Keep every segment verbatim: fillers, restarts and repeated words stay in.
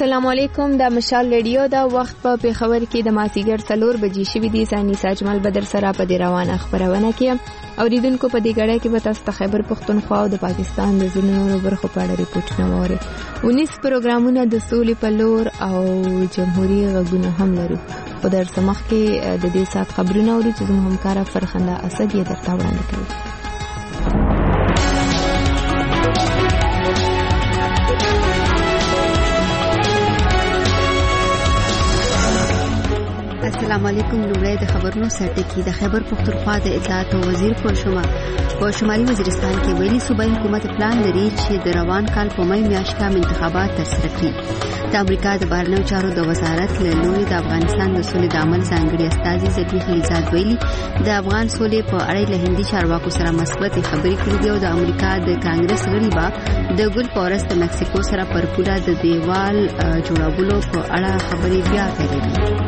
السلام علیکم. د مشال ریډیو دا وخت په پیښور کې د مازیګر څلور بجې شوې دي. ثاني ساجمل بدر سره په دې روانه خبرونه کې اوریدونکو په دې غړې کې به تاسو ته خیبر پختونخوا او د پاکستان د ځینو نورو برخو په اړه ریپورتونه واورئ. ونیس پروګرامونه د سولې په لور او جمهوریت غږونه هم لرو. په درس مخ کې د دې سات خبرونه اورو چې زموږ همکار فرخنده اسد یې درته وړاندې کوي. السلام علیکم. لومړی د خبرونو سرټکی. د خیبر پختونخوا د اطلاعات وزیر په شمه په شمالي وزیرستان کې ویلي صوبایي حکومت پلان لري چې د روان کال په مې میاشت کې انتخابات ترسره کړي. د امریکا د بهرنیو چارو د وزارت له لوري د افغانستان د سولې د عمل ځانګړي استازي زکي خلیزاد ویلي د افغان سولې په اړه له هندي چارواکو سره مثبت خبرې کړې دي او د امریکا د کانګرس غړي با د ګل پورس د مکسیکو سره پر پورا د دیوال جوړولو په اړه خبرې بیا کړې.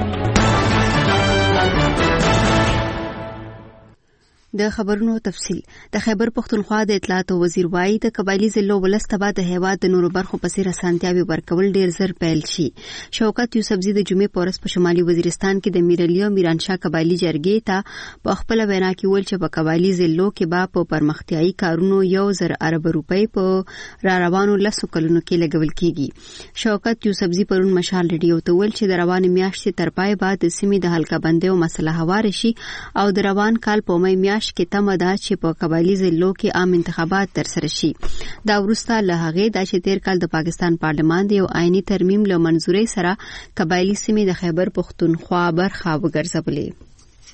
د خبرونو تفصیل. د خیبر پختونخوا د اطلاعات وزیر وایي د قبایلی ضلعو ولستبا د هیواد د نورو برخو په څیر اسانتیاوي ورکول ډیر زر پیل شي. شوکت یوسفزي د جمعې پورس په شمالي وزیرستان کې د میرعلی او میرانشاه قبایلی جرګې ته په خپل وینا کې ویل چې په قبایلی ضلعو کې با په پرمختیايي کارونو یو زر ارب روپۍ په را روانو لسو کلونو کې لګول کیږي. شوکت یوسفزي پرون مشال ریډیو ته ویل چې د روان میاشتې تر پای بعد د سیمې د حلقه بندۍ او مسله هوار شي او د روان کال په مې میاشت کې تمه ده چې په قبایلی ضلعو کې عام انتخابات ترسره شي. دا وروسته له هغې د چې تیر کال د پاکستان پارلمان د یو آئینی ترمیم له منظورۍ سره قبایلی سیمې د خیبر پختونخوا برخه وګرځولې.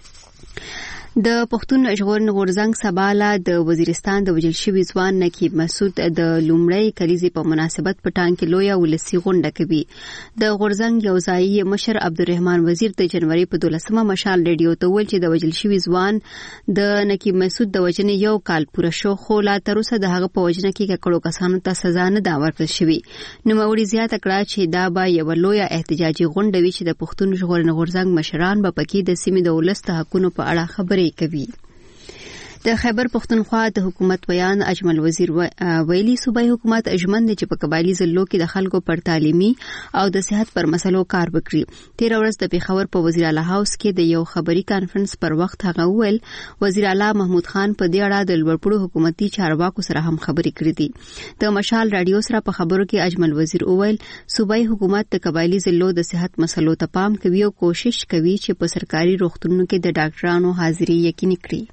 د پښتون ژغورنې غورځنګ سباله د وزیرستان د وجل شوي ځوان نقیب مسعود د لومړی کلیزې په مناسبت په ټانګ کې لویه ولسي غونډه کوي. د غورځنګ یو ځایي مشر عبدالرحمن وزیر د جنوري په دولسمه مشال ریډیو ته ویل چې د وجل شوي ځوان د نقیب مسعود د وجنې یو کال پوره شو خو لا تر اوسه د هغه په وجنه کې ککړو کسانو ته سزا نه ده ورکړل شوې. نوموړي زیاته کړه چې دا به یوه لویه احتجاجي غونډه وي چې د پښتون ژغورنې غورځنګ مشران به پکې د سیمې د ولس د حقونو په اړه خبرې کوي. د خیبر پختونخوا د حکومت بیان اجمل وزیر ویلي صوبایي حکومت اجمن چې په قبایلی ضلعو کې د خلکو پر تعلیمي او د صحت پر مسلو کار وکړي. تیر ورځ د پیښور په وزیر اعلی هاوس کې د یو خبري کانفرنس پر وخت هغه ویل وزیر اعلی محمود خان په دې اړه د لوړپوړو حکومتي چارواکو سره هم خبرې کړې دي. د مشال رادیو سره په خبرو کې اجمل وزیر ویل صوبایي حکومت د قبایلی ضلعو د صحت مسلو ته پام کوي او کوشش کوي چې په سرکاري روغتونونو کې د ډاکټرانو حاضري یقیني کړي.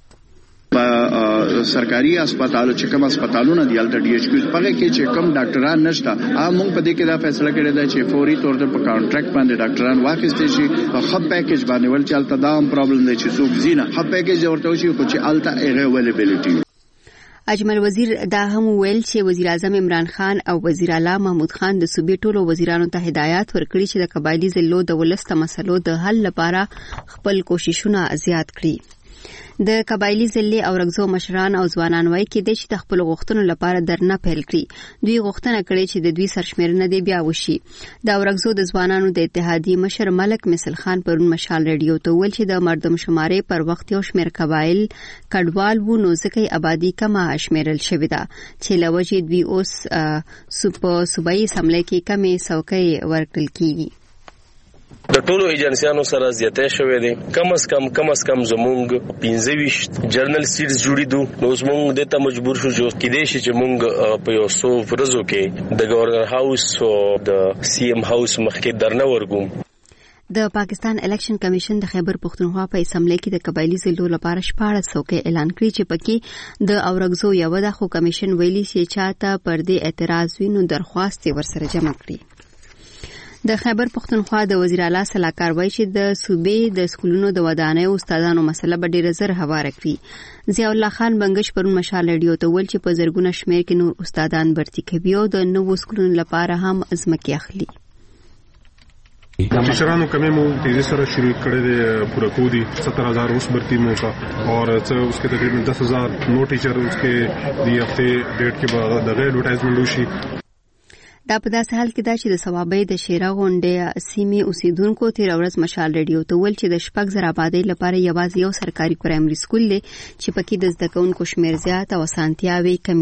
په سرکاري هسپتالو چې کوم هسپتالونه دی الټ ډي ایچ کیو په کې چې کوم ډاکټران نشته موږ په دې کې دا فیصله کړې ده چې فوري تور په کانټراکټ باندې ډاکټران واخیستل شي په خپ پیکیج باندې ول چې الټ دا هم پرابلم دی چې څوک زینه خپ پیکیج ورته شي خو چې الټ ایغه اویلیبিলিټي. اجمل وزیر دا هم ویل چې وزیر اعظم عمران خان او وزیر اعلی محمود خان د صوبې ټولو وزیرانو ته هدایت ورکړي چې د قبایلی ضلعو د ولست مسلو د حل لپاره خپل کوششونه زیات کړي. د قبایلی ضلع او رغزو مشران او ځوانان وایي کې د چې خپل غوښتنو لپاره درنه پیل کړي. دوی غوښتنه کړې چې د دوی سرشمیرنه دی بیا وشي. د رغزو د ځوانانو د اتحادیې مشر ملک مثل خان پرون مشال ریډیو ته ویل چې د مردم شمارې پر وخت یو شمیر قبایل کډوال وو نو ځکه آبادی کمه شمیرل شوې ده چې لوجې دوی اوس په صوبایي اسمبلی کې کمې څوکۍ ورکړل کیږي. د ټولو ایجنسیانو سره زیاتې شوې دي. کم از کم کم از کم زمونږ پنځه ویشت جرنل سیټس جوړې دي. نو زمونږ د ته مجبور شو چې کېدې شي چې مونږ په یو څو ورځو کې د گورنر هاوس او د سی ام هاوس مخکې درنه ورګوم. د پاکستان الیکشن کمیشن د خیبر پختونخوا په اسمبلی کې د قبایلی ضلعو لپاره شپاړس څوکۍ اعلان کړي چې پکې د اورغزو یو د خو کمیشن ویلي چې چاته پر دې اعتراض وینو درخواست ورسره جمع کړي. د خیبر پختونخوا د وزیر اعلی سلاکار وایي چې د صوبې د سکولونو د ودانیو استادانو مسله به ډیره زر هواره کړي. ضیاء الله خان بنگش پرون مشال ریډیو ته ویل چې په زرګونه شمیر کې نور استادان برتي کوي او د نوو سکولونو لپاره هم ځمکې اخلي. टीचरानों कमी में तेजी से शुरू करे दे पूरा कोदी सत्तर हजार उस भर्ती में का और उसके तकरीबन दस हजार नो टीचर उसके दिए हफ्ते डेट के बाद दगे एडवर्टाइजमेंट लूशी. دا په داسې حال کې دا چې د ثوابۍ د شیره غونډې سیمې اوسیدونکو تیر ورځ مشال ریډیو ته ویل چې د شپږ زره آبادۍ لپاره یوازې یو سرکاري پرایمري سکول دی چې پکې د زده کوونکو شمیر زیات او اسانتیاوې کمې دي.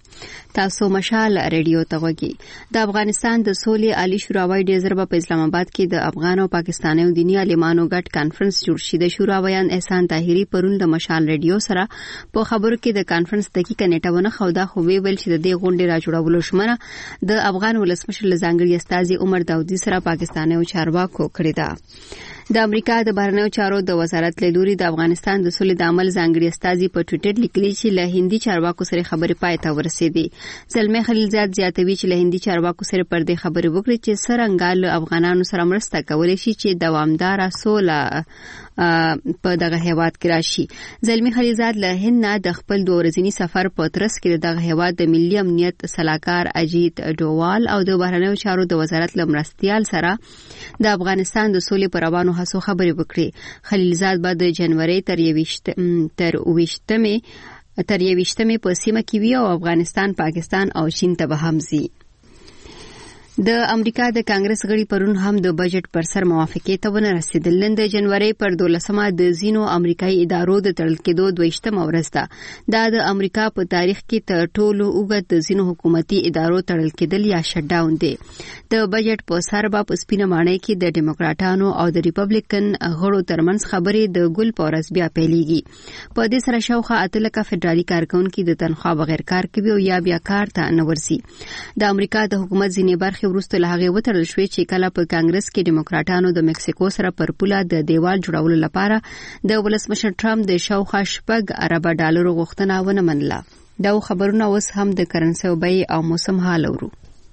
تاسو مشال ریډیو ته وګورئ. د افغانستان د سولې عالی شورا وایي ډیر زر په اسلام آباد کې د افغان او پاکستاني او دینی عالمانو ګډ کانفرنس جوړ شي. د شورا ویان احسان طاهری پرون د مشال ریډیو سره په خبرو کې د کانفرنس دقیقه نیټه خو دا خو ویل چې د دې غونډې را جوړولو شمنه د افغان ولسمشر لزانګړي استاذ عمر داودي سره پاکستاني او چارواکو کړی ده. د امریکا د بهرنیو چارو د وزارت له لوري د افغانستان د سولې د عمل ځانګړي استاذ په ټویټر لیکلي چې له هندي چارواکو سره خبرې پای ته ورسېدې. زلمه خلیلزاد زیاتوي چې له هندي چارواکو سره پر دې خبرې وکړي چې څرنګه له افغانانو سره مرسته کولای شي چې دوامدار سوله په دغه هیواد کې راشي. زلمه خلیلزاد له هند نه د خپل دوه ورځنی سفر په ترڅ کې دغه هیواد د ملي امنیت سلاکار اجیت ډووال او د بهرنیو چارو د وزارت لمرستيال سره د افغانستان د سولې پر روانو هڅو خبرې وکړي. خلیلزاد بعد د جنوري تر یويشت تر وشتمه تر یويشتمه په سیمه کې وی او افغانستان، پاکستان او چین ته به همزي. د امریکا د کانګرس غړي پرون هم د بجټ پر سر موافقه ته ونه رسیدل. نن د جنوري پر دولسمه د زینو امریکایي ادارو د تړل کېدو دویشتمه ورځ ده. دا د امریکا په تاریخ کې تر ټولو اوږد د زینو حکومتي ادارو تړل کېدل یا شټ ډاون دی. د بجټ په سر به په سپینه ماڼۍ کې د ډیموکراټانو او د ریپبلیکن غړو ترمنځ خبرې د ګل پورس بیا پیلېږي. په دې سره شاوخوا اتلکه فدرالي کارکونکو د تنخوا بغیر کار کوي او یا بیا کار ته نه ورځي. د امریکا د حکومت ځینې برخې وروسته له هغه وتړل شوې چې کله په کانګرس کې ډیموکراټانو د مکسیکو سره پر پوله د دیوال جوړولو لپاره د ولسمشر ټرمپ د شاوخوا شپږ اربه ډالرو غوښتنه ونه منله. دا خبرونه اوس هم د کرنسي بیې او موسم حال اورو.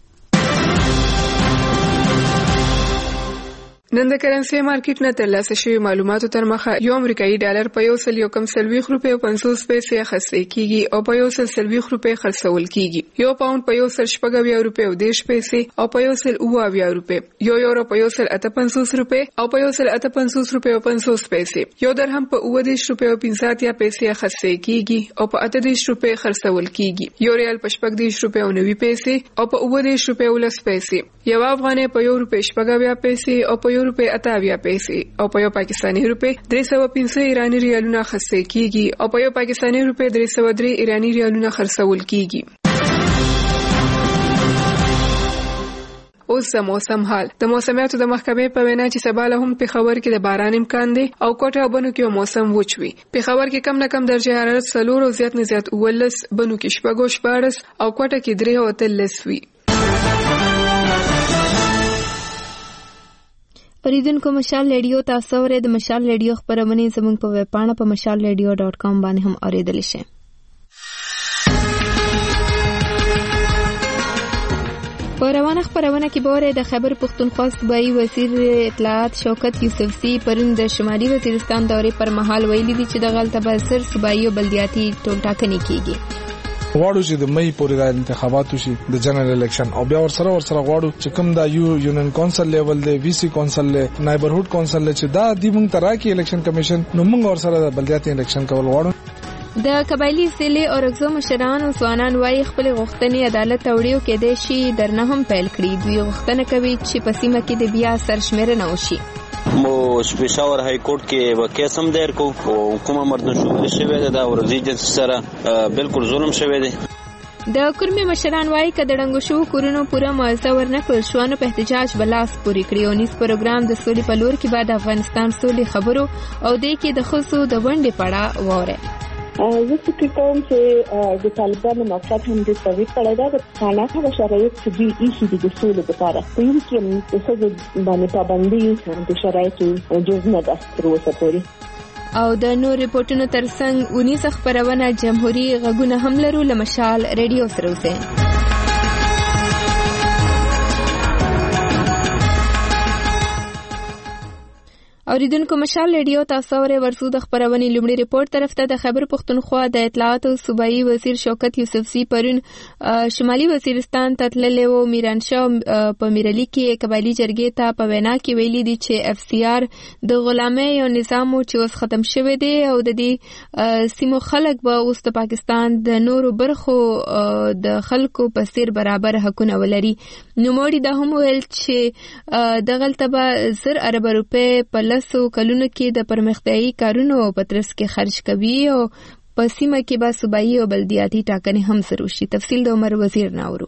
نن د کرنسي مارکیټ نه ترلاسه شوی معلوماتو تر مخه یو امریکایي ډالر په یو سل یو کم سلويخ روپۍ او پنځوس پیسې اخیستل کیږي او په یو سل سلويخ روپۍ خرڅول کیږي. یو پاوند په یو سل شپږ اویا روپۍ او دیش پیسې او په یو سل اوه اویا روپۍ. یو یورو په یو سل اته پنځوس روپۍ او په یو سل اته پنځوس روپۍ او پنځوس پیسې. یو درهم په اوه دیش روپۍ او پنځه اتیا پیسې اخیستل کیږي او په اته دیش روپۍ خرڅول کیږي. یو ریال په شپږ دیش روپۍ او نوي پیسې او په اوه دیش روپۍ او لس پیسې. یو افغانۍ په یو روپۍ شپږ اویا پیسې او په یو روپۍ اته اویا پیسې او په یو پاکستاني روپۍ درې سوه پنځه ایراني ریالونه اخیستل کیږي او په یو پاکستاني روپۍ درې سوه درې ایراني ریالونه خرڅول کیږي. اوس د موسم حال. د موسمیاتو د محکمې په وینا چې سبا له هم پېښور کې د باران امکان دی او کوټه او بنو کې موسم وچ وي. پېښور کې کم نه کم درجه حرارت څلور او زیات نه زیات اوولس، بنو کې شپږ او شپاړس او کوټه کې درې او اتلس وي. اوریدونکو مشال ریډیو تاسو ورې د مشال ریډیو خبرونه زموږ په ویب پاڼه په مشال ریډیو ډاټ کام باندې هم اوریدل شي. په روانه خبرونه کې بوره د خیبر پختونخوا صوبایي وزیر اطلاعات شوکت یوسفزي پرون د شمالي وزیرستان دورې پر مهال ویلي دي چې د غلطه بسر صوبایي او بلدیاتي ټولټاکنې کیږي. غواړو چې د مې پورې د انتخاباتو شي د جنرال الیکشن او بیا ورسره ورسره غواړو چې کوم دا یو یونین کونسل لیول دی، وی سی کونسل له نایبرهود کونسل چې دا د موږ تراکي الیکشن کمیشن نو موږ ورسره د بلدیاتي الیکشن کول غواړو. د قبایلی ضلع او رغزو مشران او ځوانان وايي خپل غوښتنې عدالت وړیو کې د شي درنه هم پیل کړي. دوی غوښتنه کوي چې په سیمه کې د بیا سرشمیرنه وشي. مو پېښور های کورټ کې وکیس هم دایر کو او کومه مردمشمولي شوې ده د ورزي جنس سره بالکل ظلم شوی دی. د کورمي مشران وايي چې د ډنګو شو کورونو پوره معاوضه ورنکړل شو نو په احتجاج بلاس پوری کړی او نیس پروګرام د سولې په لور کې بعد افغانستان سولې خبرو او د کې د خصو د ونډې پړه وره. زه فکر کوم چې د طالبانو مقصد هم د توی کړی دا د خانه شرایط چې دوی ایښي دي د سولې لپاره په یو کې د ښځو باندې پابندي د شرایطو جز نه ده تر اوسه پورې. او د نور ریپورتونو ترڅنګ اونیس خبرونه جمهوریت غږونه هم لرو لمشال ریډیو سره اوسئ. اوریدونکو مشال ریډیو تاسو ورې ورسو د خبرونې لومړی ریپورت طرف ته د خیبر پختونخوا د اطلاعات او صوبایي وزیر شوکت یوسفزي پرون شمالي وزیرستان ته تللی و. میرانشاه په میرلی کې قبایلی جرګې ته په وینا کې ویلي دي چې اف سی آر د غلامۍ یو نظام چې اوس ختم شوی دی او د دې سیمو خلک به اوس د پاکستان د نورو برخو د خلکو په څیر برابر حقونه ولري. نوموړي دا هم ویل چې دغلته به زر اربه روپۍ په لسو کلونو کې د پرمختیايي کارونو په ترڅ کې خرج کوي او په سیمه کې به صوبایي او بلدیاتي ټاکنې هم سره وشي. تفصیل د عمر وزیر ناورو.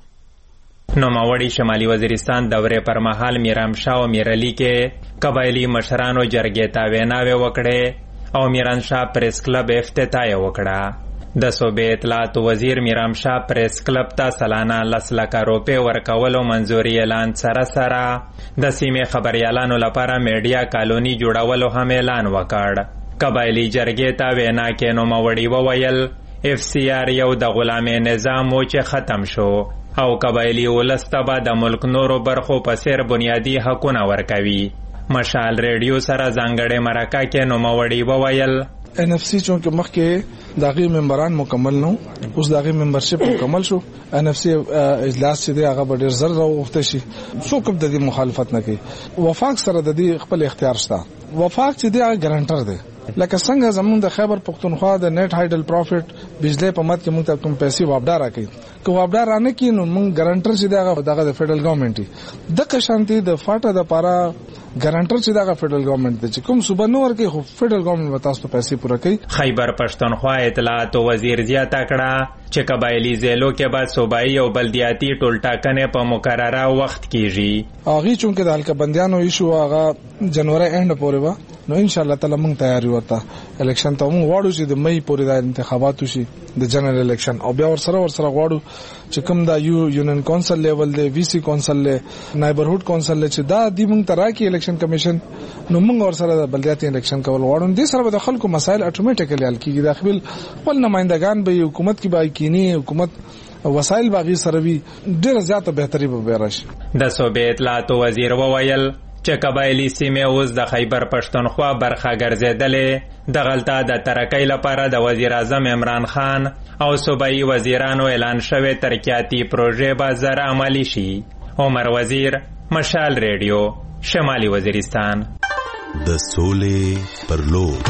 نوموړي شمالي وزیرستان دورې پر مهال میرامشاه او میرعلي کې قبایلي مشرانو جرګې ته ویناوې وکړې او میرانشاه پریس کلب افتتاح وکړه. د صوبې اطلاعات وزیر میرامشاه پریس کلب ته سلانه لس لکه روپۍ ورکولو منظوري اعلان سره سره د سیمې خبریالانو لپاره میډیا کالوني جوړولو هم اعلان وکړ. قبایلي جرګې ته وینا کې نوموړي وویل اف سی آر یو د غلامي نظام و چې ختم شو او قبایلي ولس ته به د ملک نورو برخو په څیر بنیادي حقونه ورکوي. مشال ریډیو سره ځانګړې مرکه کې نوموړي وویل ان اف سی چونکه مخکې داغي ممبران مکمل نو اوس داغي ممبرشپ مکمل شو. ان اف سی اجلاس چې دی هغه به ډیر زر راوخته شي. څوک د دې مخالفت نه کوي. وفاق سره د دې خپل اختیار شته. وفاق چې دی هغه ګارانټر دی. لکه څنګه زمونږ د خیبر پختونخوا د نیټ هایډل پروفټ بجلی په مد کې موږ ته کوم پیسې واپډا راکړي. که واپډا رانه کړي نو موږ ګارانټر چې دی هغه دغه د فدرل ګورنمنت دی. د قشانتي د فاټا د پاره ګارانټر چې دغه فدرل ګورنمنت دی چې کوم صوبه نو ورکه خو فدرل ګورنمنت به تاسو ته پیسې پوره کوي. خیبر پښتونخوا اطلاعات وزیر زیاته کړه چې قبایلی ضلعو کې به صوبایي او بلدیاتي ټولټاکنې په مقرره وخت کیږي. هغه چونکه د حلقه بندیانو ایشو هغه جنوري اند پورې به نو ان شاء الله تعالی موږ تیاری ورته الیکشن ته موږ واړو چې د مې پورې د انتخاباتو شي د جنرال الیکشن او بیا ور سره ور سره غواړو چې کوم دا یو یونین کونسل لیول دی وی سی کونسل له نایبرهود کونسل چې دا د موږ تراکي الیکشن کمیشن نو موږ ور سره د بلدیاتي الیکشن کول غواړو. د سره د خلکو مسایل اتوماتیکلی حل کیږي. د خپل خپل نمائندگان به حکومت کې به کینی حکومت وسایل باغی سره وی ډیر زیاته بهتري به راشي. د صوبې اطلاعات وزیر وویل چې قبایلی سیمې اوس د خیبر پښتونخوا برخه ګرځېدلې. د غلطه د ترقۍ لپاره د وزیر اعظم عمران خان او صوبایي وزیرانو اعلان شوی ترقیاتي پروژې به زر عملي شي. عمر وزیر، مشال ریډیو، شمالي وزیرستان. د سولې پر لور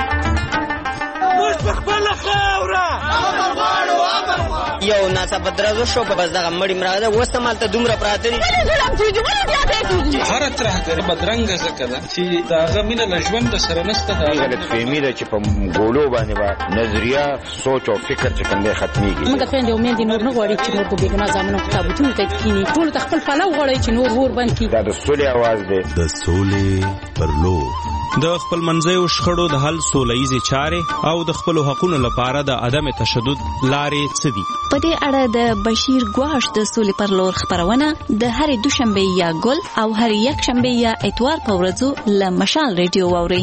یو ناڅه بدرازو شو په بس دغه مړی مراده وسمال ته دومره پراته دي هر ترهګر بدرنګ زکه ده چې داغه مینه لژوند سره نسته. دا غلط فهمي ده چې په ګولو باندې با نظریه سوچ او فکر چې کوم ختميږي. موږ ته یو مين دي نور نه غواړي چې نور په بیګنا ځامنو کتابونه ته کینی ټول خپل فلو غواړي چې نور ور باندې دا د سولې आवाज ده. د سولې پر لور د خپل منځیو شخړو د حل سولهیزې چارې او د خپل حقوقو لپاره د عدم تشدد لارې څه دي. په دې اړه د بشیر ګواش د سولې پر لور خبرونه د هرې دوشنبه یا ګل او هرې یک شنبه یا اتوار په ورځو له مشال ریډیو واورئ.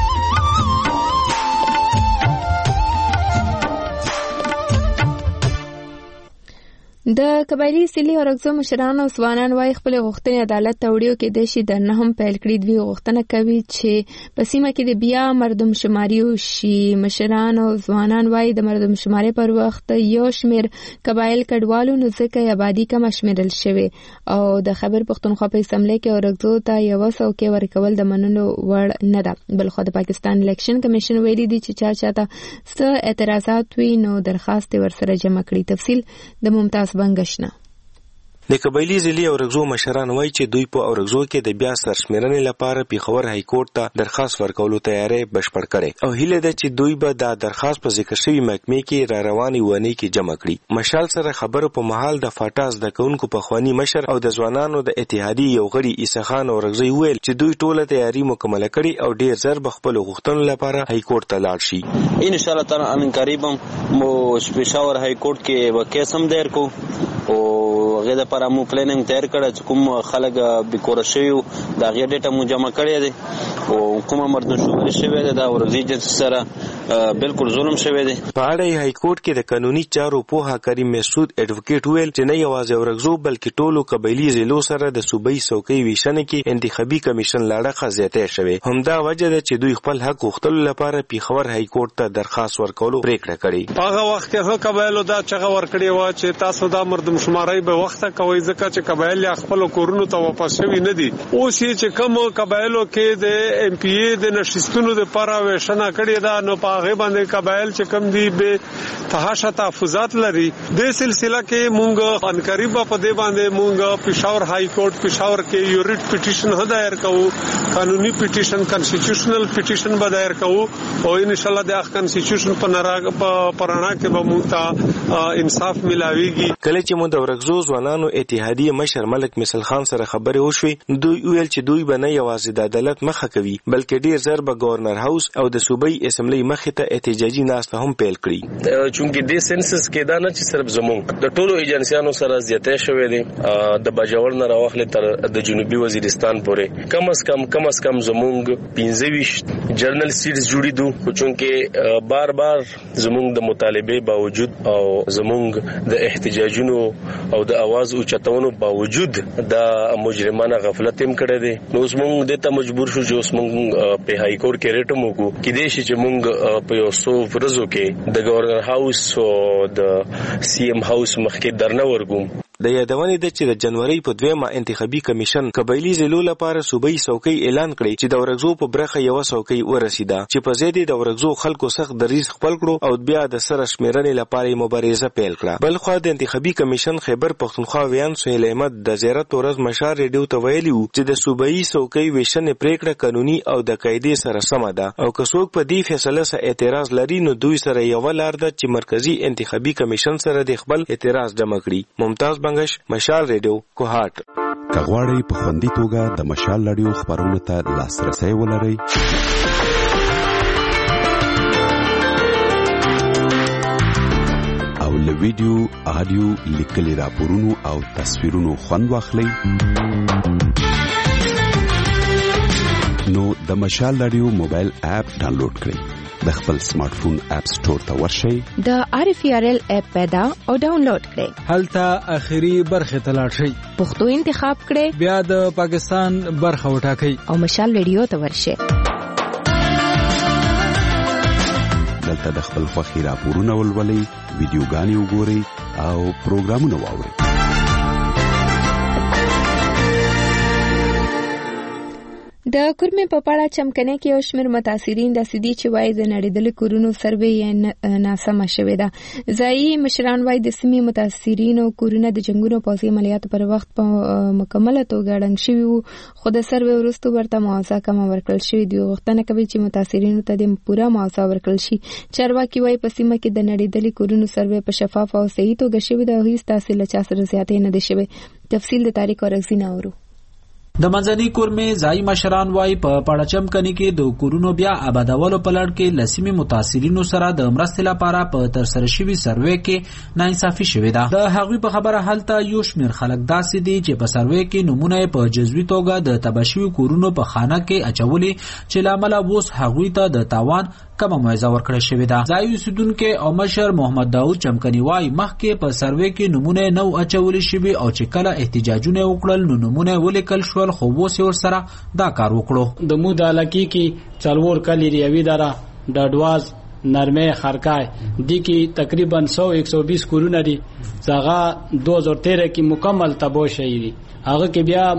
د قبایلی سیلي اورګزو مشران او ځوانان وايي خپل غوښتنې عدالت ته وړيو کې د شي د نه هم پیل کړی دوی غوښتنه کوي چې په سیمه کې د بیا مردم شماري وشي. مشران او ځوانان وايي د مردم شماري پر وخت یو شمیر قبایل کډوالو نو ځکه آبادی کم شمیرل شوی او د خیبر پښتونخوا په اسمبلی کې اورګزو ته یو څو کې ورکول د منلو وړ نه ده. بل خو د پاکستان الیکشن کمیشن ویلي دی چې چا چاته ست اعتراضات وي نو درخواست ورسره جمع کړي. تفصیل د ممتاز بنگشنا. د قبایلی ضلع اورګزو مشران وایي چې دوی په اورګزو کې د بیا سرشمیرنې لپاره پیښور های کورټ ته درخواست ورکولو تیاری بشپړ کړي او هیله ده چې دوی به دا درخواست په ذکر شوی محکمې کې را رواني ونی کې جمع کړي. مشال سره خبرو په محل د فاټاز د کونکو په خواني مشر او د ځوانانو د اتحادیې یو غړي عیسخان اورګزو ویل چې دوی ټوله تیاری مکمل کړي او ډیر زر بخپل غوښتنو لپاره های کورټ ته لاړ شي. ان شاء الله تعالی ان قریبا مو پیښور های کورټ کې وکیسم دیر کو او غیر پر مو پلانینګ تیار کړی چې کوم خلک بیکور شوي دا غیر ډیټا مو جمع کړی دی او کوم مردم شماري شوی دی دا ورځي جنس سره بالکل ظلم شوی دی. په اړه های کورټ کې د قانوني چارو پوها کریم مسعود اډوکیټ ویل چې نه یوازې اورګزو بلکې ټولو قبایلی ضلعو سره د صوبایي څوکۍ ویشنه کې انتخابي کمیشن لاړه زیاته شوی. همدا وجه ده چې دوی خپل حق غوښتلو لپاره پیښور های کورټ ته درخواست ورکولو پریکړه کړې. هغه وخت کې قبایلو دا چغه ورکړې و چې تاسو دا مردم شماري به وخت کوي ځکه چې قبایل خپل کورونو ته واپس شوي نه دي. اوس چې کوم قبایلو کې د ایم پی ای د نشستونو د لپاره ویشنه کړې ده نو په هغه باندې قبایل چې کم دي به تحاشا تحفظات لري. د سلسله کې مونږ انکاری په دې باندې مونږ پېښور های کورټ پېښور کې یو ریټ پټیشن هدایر کوو, قانوني پټیشن کانسټیټیوشنل پټیشن به دایر کوو او ان شاء الله د کانسټیټیوشن په نراغ په پرانا کې به مونږ ته انصاف ملاويږي. کله چې مونږ د ورغزو ځوانانو اتحادیه مشر ملک مثل خان سره خبرې وشوې, دوی ویل چې دوی به نه یوازې د عدالت مخه کوي بلکې ډیر زر به گورنر هاوس او د صوبې اسمبلی مخې ته احتجاجي ناسته هم پیل کړي. چونکه د سنسس کې دا نه چې صرف زمونږ د ټولو ایجنسیانو سره زیاتې شوې دي د باجوړ نه راوخلې تر د جنوبي وزیرستان پورې کم از کم کم از کم زمونږ پنځه ویشت جرنل سیټس جوړې دو, چونکه بار بار زمونږ د مطالبه باوجود او زمونږ د احتجاجونو او د आवाज اوچتونو باوجود د مجرمانه غفلت هم کړی دی. نو زمونږ د ته مجبور شو چې زمونږ په های کورټ کې ریټ موکو کې دې چې مونږ په یو څو ورځو کې د گورنر هاوس او د سی ام هاوس مخکې درنه ورګوم. د یادونې د چې د جنوري په دویمه انتخابي کمیشن قبایلی ضلعو لپاره صوبایي څوکۍ اعلان کړي چې د ورغزو په برخه یو څوکۍ ورسیده چې په ځای د ورغزو خلکو سخت دریځ خپل کړو او بیا د سره شمیرنې لپاره مبارزه پیل کړه. بل خو د انتخابي کمیشن خیبر پختونخوا ویان سهیل احمد د زیارت ورځ مشار ریډیو ته ویلي وو چې د صوبایي څوکۍ ویشنې پریکړه قانوني او د قاعده سره سم ده او که څوک په دې فیصله سره اعتراض لري نو دوی سره یو لار ده چې مرکزی انتخابي کمیشن سره د خپل اعتراض جمع کړي. ممتاز بنگش, مشال ریډیو, کوهاټ. کغواړی په خوندي توګه د مشال ریډیو خبرونو ته لاسرسي ولرئ او له ویډیو, آډیو, لیکلي راپورونو او تصویرونو خوند واخلئ نو د مشال ریډیو موبایل اپ ډاونلوډ کړئ. د خپل سمارټ فون اپ سٹور ته ورشئ, د آر اف ار ال اپ پیدا او ډاونلوډ کړئ. هلته اخري برخه ته لاړ شئ, پښتو انتخاب کړئ, بیا د پاکستان برخه وټاکئ او مشال ریډیو ته ورشئ. دلته د خپل خوښي راپورونه ولولئ, ویډیوګانې وګورئ او پروګرامونه واورئ. د کورمې په پاړه چمکنه کې یو شمېر متاثرین د سدي چې وایي د نړیدل کورونو سروې یې ناسمه شوې ده. ځایي مشران وایي د سیمې متاثرینو کورونه د جنگونو پوځي عملیاتو پر وخت په مکمله توګه ړنګ شوي وو, خو د سروې وروسته ورته معاوضه کمه ورکړل شوې ده. غوښتنه کوي چې متاثرینو ته د پوره معاوضه ورکړل شي. چارواکي وایي په سیمه کې د نړیدل کورونو سروې په شفاف او صحیح توګه شوې ده او هیڅ تاثیر له چا سره زیاتې نه ده شوې. تفصیل د تاریخ ورغزینه اورو. د منځني کورمې ځای مشران وای په پړچم کني کې د کورونو بیا آبادولو په لړ کې لسیمه متاثرینو سره د مرستې لپاره په تر سره شوی سروې کې ناانصافي شوې ده. د هغوی په خبره حالت یو شمیر خلک داسې دي چې په سروې کې نمونه په جزوي توګه د تبشوي کورونو په خانه کې اچولي چې لامل ووس هغوی ته د تاوان کمه معاوضه ورکړل شوې ده. ځای اوسیدونکو او مشر محمد داوود چمکني وای مخکې په سروې کې نمونه نو اچولي شوی او چې کله احتجاجونه وکړل نو نمونه ولیکل شو خو ووس ور سره دا کار وکړو. د مو د علاقې کې څلور کلی ریوي دره ډډواز نرمه خرکای دی کې تقریبا سو ایک سو بیس کورونه دي ځغه دو هزار تیرہ کې مکمل تباہ شوی دي. هغه کې بیا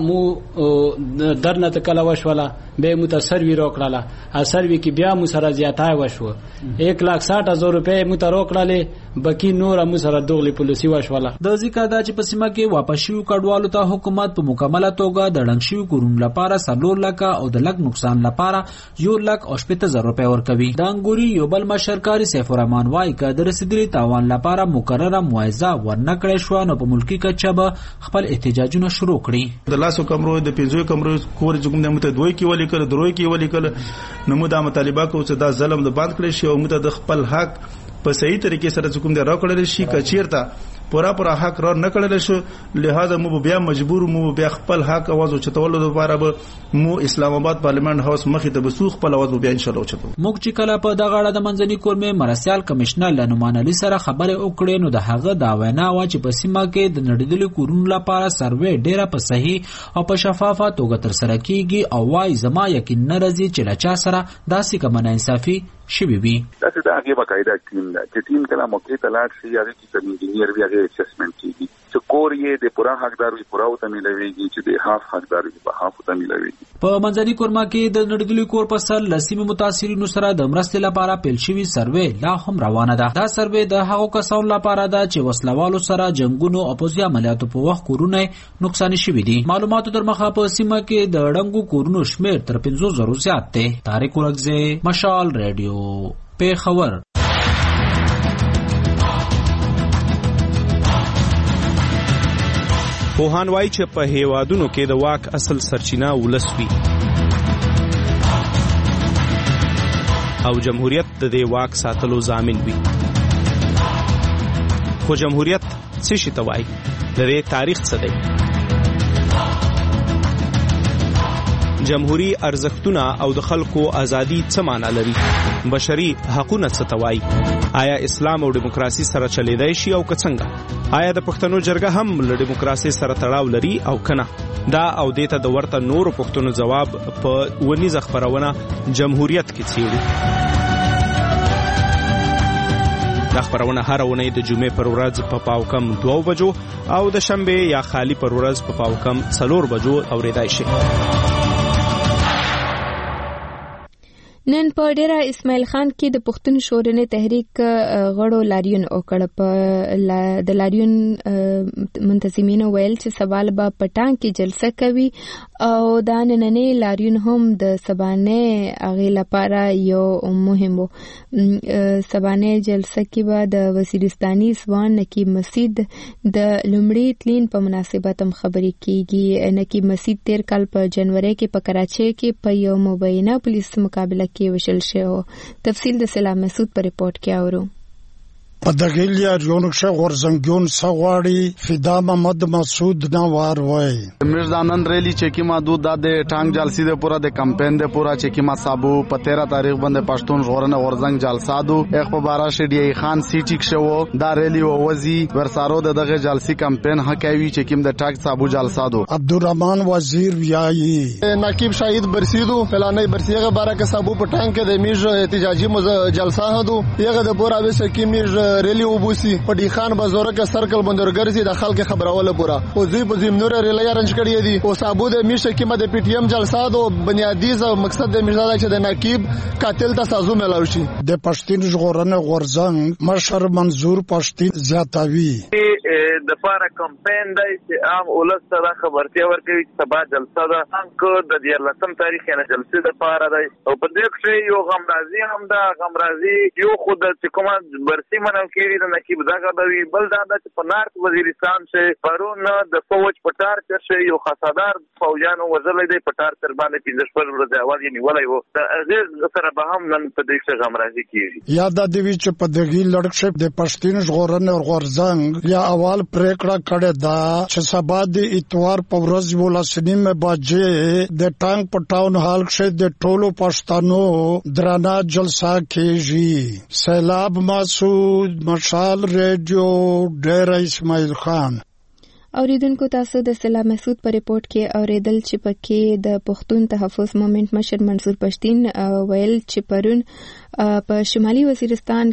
مو درنه تکله وشوله به متاثر وی روکړه اثر وی کې بیا مو سره زیاتای وشو یک لاک ساٹھ هزار روپے مو تر روکړه بکی نور مو سره دوغلی پولیسي وشوله. د ذکر دا چې په سیمه کې واپسیو کډوالو ته حکومت په مکمله توګه د ډنګشیو کورونو لپاره سلور لک او د لک نقصان لپاره یو لک او شپږ زره روپے ورکوي. د انګوري یو بل مشرکاري سیف الرحمن وای ک د رسیدلي تاوان لپاره مقرره معاوضه ورنکړې شو نو په ملکی کچه به خپل احتجاجونه شروع کړی. د لاسو کمرو د پنځو کمرو کور چې کوم د مت دوی کې ولي کړ دروي کې ولي کړ نو د مطالبه کو چې دا ظلم د باند کړی شي او مت د خپل حق په صحیح طریقې سره کوم د راکړل شي کچیرته پورا پورا حق را نه کړل شو. لہذا مو بیا مجبور مو بیا خپل حق आवाज اوچتولو لپاره به مو اسلام آباد پارلیمنت هاوس مخې ته بسوخ خپل आवाज بیا ان شاء الله اوچتو. موږ چې کله په دغه اړه د منځني کورمې مرسیال کمشنر لنومان علي سره خبرې وکړې نو د هغه دا وینا و چې په سیمه کې د نړیدلو کورونو لپاره سروې ډیره په صحیح او په شفافه توګه تر سره کیږي او وايي زما یقین نه راځي چې لچا سره داسې کوم ناانصافي شوي وي. دا چې دا هغه باقاعده ټیم ده چې ټیم کله موقع ته لاړ شي یا چې کوم انجینیر وي هغه اسسمنټ کیږي چې کور یې د پوره حقدار وي پوره وته ملويږي چې د هاف حقدار وي په هاف وته ملويږي. په منځني کورما کې د نړیوال کور په سر لسیمه متاثرینو سره د مرستې لپاره پیل شوی سروې لا هم روانه ده. دا سروې د هغو کسانو لپاره ده چې وسلوالو سره جنگونو او پوځي عملیاتو په وخت کورونه نقصان شوي دي. معلوماتو در مخه په سیمه کې د ړنګو کورونو شمیر تر پنځوس زرو زیات دی. طارق ورغزه، مشال ریډیو، پیښور. پوهان وایي چې په هیوادونو کې د واک اصل سرچینه ولس وي او جمهوریت د دې واک ساتلو ضامن وي. خو جمهوریت څه شي ته وایي؟ د دې تاریخ څه دی؟ جمهوری ارزښتونه او د خلکو ازادي څه معنا لري؟ بشري حقوقونه څه ته وایي؟ آیا اسلام او دیموکراسي سره چلیدای شي او که څنګه؟ آیا د پښتنو جرګه هم له دیموکراسي سره تړاو لري او کنه؟ دا او دیته د ورته نورو پښتنو جواب په ونیزه خبرونه جمهوریت کې څیړي. دا خبرونه هر ونې د جمعې پر ورځ په پاو کم دوه بجو او د شنبه یا خالی پر ورځ په پاو کم څلور بجو اوریدای شي. نن په ډیره اسماعیل خان کې د پښتون شورنې تحریک غړو لاریون وکړ. په د لاریون منتظمینو ویل چې سوال به پټان کې جلسه کوي او دا نننې لاریون هم د سبانه اغه لپاره یو مهم وو. سبانه جلسه کې به د وزیرستاني ځوان نقیب مسید د لومړي تلین په مناسبت هم خبرې کیږي. نقیب مسید تیر کال په جنوري کې په کراچۍ کې په یو مبینه پولیس مقابله کې وشل شو. تفصیل د سلام مسعود په ریپورت کې اورو. په دغه لیاریون شه ورزنګون سغواړي فدا محمد مسعود نوار وای مرزانن ریلی چې کی ما دود د ټانګ جلسی د پورا د کمپین د پورا چې کی ما صابو په تیرہ تاریخ باندې پښتون ژغورنه ورزنګ جلسه دو اخ په بارا شډی خان سیټیک شو دا ریلی او وزي ورسارو د دغه جلسی کمپین حکوي چې کیم د ټاک صابو جلسه دو. عبدالرحمن وزیر ویایي نقیب شهید برسیدو فلانه برسیغه بارکه صابو په ټانګ کې د میج احتجاجي جلسه هدو یغه د پورا به سکی میج ریلی وبوسی په ډی خان بازار کې سرکل بندرګرځي د خلک خبرواله پورا او زی په زم نور ریلی ارنج کړی دی او صابو د میشه کې مده پی ټی ایم جلسه دو بنیادی مقصد د میرزا چې د نقیب قاتل ته سازو ملاوي شي. د پښتون ژغورنه غورځنګ مشر منظور پښتون زیاتوي د پاره کمپاین دی چې عام ولس سره خبرتیا ورکوي چې سبا جلسه ده انکر د دیارلسم تاریخ نه جلسه د پاره دی او په دې کې یو غمرازي هم دا غمرازي یو خود چې کومه برسي منو کې د نقیب دغه دوی بل دا چې په نارت وزیرستان شه پرون د فوج پټار چې یو خاصدار فوجانو وزلې دی پټار تر باندې پنځه شپږ ورځې اول یې نیولای وو د غیر سره به هم نن په دې کې غمرازي کیږي. یاد د وی چې په دغه لړکشپ د پښتون ژغورنې غورځنګ یا اول پریکړه کړې دا چې سبا د اتوار په ورځ ولسنیمه باجې د ټانګ په ټاون هال کې د ټولو پښتنو درانه جلسه کیږي. سیلاب مسعود مشال ریډیو ډیر اسماعیل خان. اوریدونکو تاسو د سلام مسعود په ریپورت کې اوریدل چې پکې د پښتون تحفظ مومنت مشر منصور پښتين ویل چې پرون په شمالي وزیرستان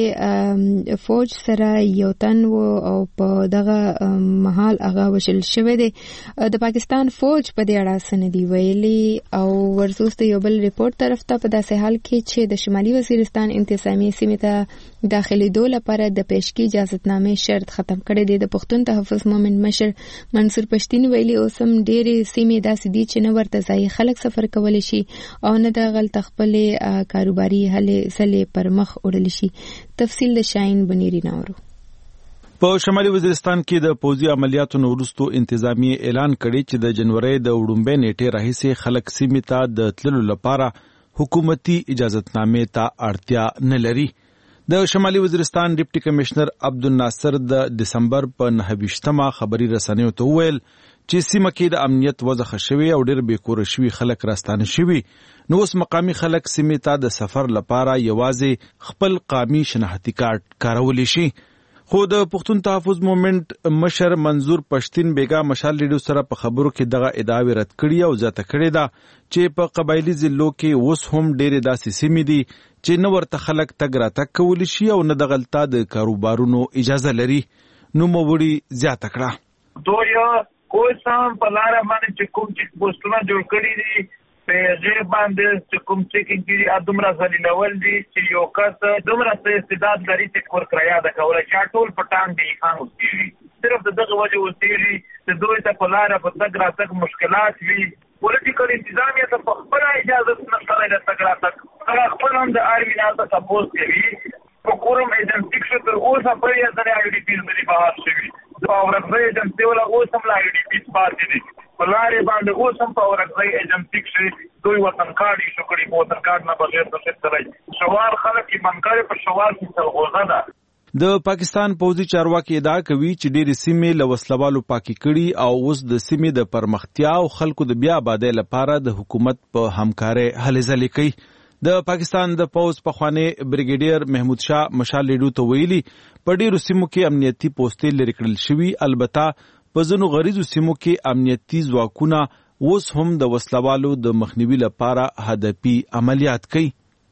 کې فوج سره یو تن وو او په دغه محل هغه وشل شوی دی. د پاکستان فوج په دې اړه سندي ویلي او ورسوسته یو بل ریپورت طرف ته په داسې حال کې چې د شمالي وزیرستان انتظامی سیمه ته داخلي دول لپاره د پیشکی اجازهتنامه شرط ختم کړی دی. د پښتون تحفظ مومنت مشر منصور پښتين ویلي اوس هم ډېرې سیمې داسې دي چې نه ورته ځای خلک سفر کولی شي او نه د غلط خپلې کاروباري هلې سلې پر مخ وړل شي. تفصیل د شاهین بنيري ناورو. په شمالي وزیرستان کې د پوځي عملیاتو وروسته انتظامی اعلان کړی چې د جنوري د وړومبې نیټې راهیسې خلک سیمې ته د تللو لپاره حکومتي اجازهتنامې ته اړتیا نه لري. د شمالي وزیرستان ډیپټي کمشنر عبدالناصر د دسمبر په نهه ویشتمه خبري رسنیو ته وویل چې سیمه کې د امنیت وضع ښه شوې او ډېر بې کوره شوي خلک راستانه شوي. نو اوس مقامي خلک سیمې ته د سفر لپاره یوازې خپل قامي شناختی کارت کارولی شي. خو د پښتون تحفظ مومنت مشر منظور پښتين بیگا مشال ریډیو سره په خبرو کې دغه ادعاوې رد کړي او زیاته کړې ده چې په قبایلی ضلعو کې اوس هم ډېرې داسې سیمې دي چې نه ورته خلک تګ راتګ کولی شي او نه د غلطه د کاروبارونو اجازه لري. نوموړي زیاته کړه. دوی اوس هم په لاره باندې چې کوم چې پوسټونه جوړ کړي دي په هغې باندې چې کوم چیکینګ کړي دومره ذلیلول دي چې یو کس دومره استعداد لري چې کور کرایه ده کولی چا ټول په ټانګ د ایښان اوسېږي. صرف د دغه وجې اوسېږي چې دوی ته په لاره په تګ راتګ مشکلات وي. پولیټیکل انتظامیه ته په خپله اجازت نشته دی د تګ راتګ. هغه خپل هم د آرمي نه هلته سپوز کوي. حکومت ایجنسي کښې تر اوسه پورې ځینې آی ډي پیز نه دي بهر شوي. په اورکزۍ ایجنسي والا اوس هم له آی ډي پیز پاتې دي. په لارې باندې اوس هم په اورکزۍ ایجنسي کښې دوی وطن کارډ ایشو کړي. په وطن کارډ نه بغیر نشي تللی. شوال خلک ایمان کړي په شوال کې سلغوزه ده. د پاکستان پوځي چارواکي ادعا کوي چې ډېرې سیمې له وسلوالو پاکي کړي او اوس د سیمې د پرمختیا او خلکو د بیا آبادۍ لپاره د حکومت په همکارۍ هلې ځلې کوي. د پاکستان د پوځ پخوانی بریګیډیر محمود شاه مشال لیډو ته ویلي په ډېرو سیمو کې امنیتي پوستې لرې کړل شوي. البته په ځینو غریزو سیمو کې امنیتي ځواکونه اوس هم د وسلوالو د مخنیوي لپاره هدفي عملیات کوي.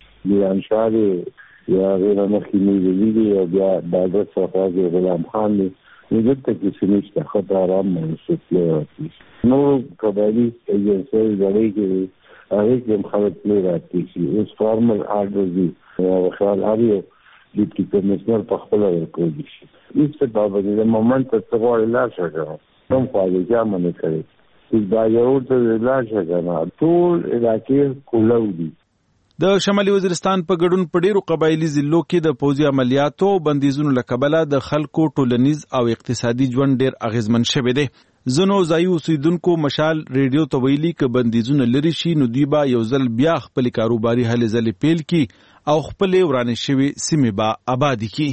یا غیر مخینی ویلی او بیا دادر صفاقی غلام خان دی نجد تکی سنیشتا خط آرام منصوب لیواتی نو قبالی ایجنسی زڑی کے آگے کم خلط لی راتی سی اس فارمل آرڈر دی خیال آریو ڈپٹی کمیشنر پخپلا ورکو دیشی اس سے بابا دی مومنت تغوار علاج شکا کم خواهی کیا منی کرے اس بایور تر علاج شکا طول علاقے کولو دی. د شمالي وزیرستان په ګډون په ډیرو قبایلی ضلعو کې د پوځي عملیاتو او بندیزونو له کبله د خلکو ټولنیز او اقتصادي ژوند ډیر اغیزمن شوی دی. ځینو ځایي اوسیدونکو مشال ریډیو ته ویلي که بندیزونه لرې شي نو دوی به یو ځل بیا خپلې کاروباري هلې ځلې پیل کړي او خپلې ورانې شوې سیمې به ابادې کړي.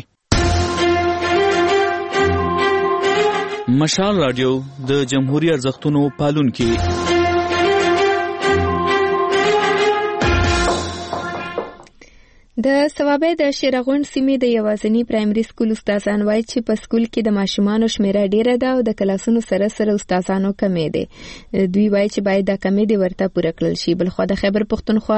مشال رادیو د جمهوریت ارزښتونو پالونکی. د ثوابې د شیرغون سیمې د یوازینی پرایمري سکول استادان وایي چې په سکول کې د ماشومانو شمیره ډیره ده او د کلاسونو سره سره استادانو کمی دي. دوی وایي چې باید دا کمی دي ورته پوره کړل شي. بل خو د خیبر پښتونخوا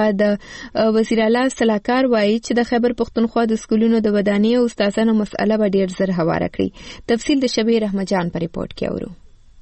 د وزیر اعلی صلاحکار وایي چې د خیبر پښتونخوا د سکولونو د ودانۍ او استادانو مسأله به ډیر زر هواره کړي. تفصیل د شبیر احمد جان په ریپورت کې اورو.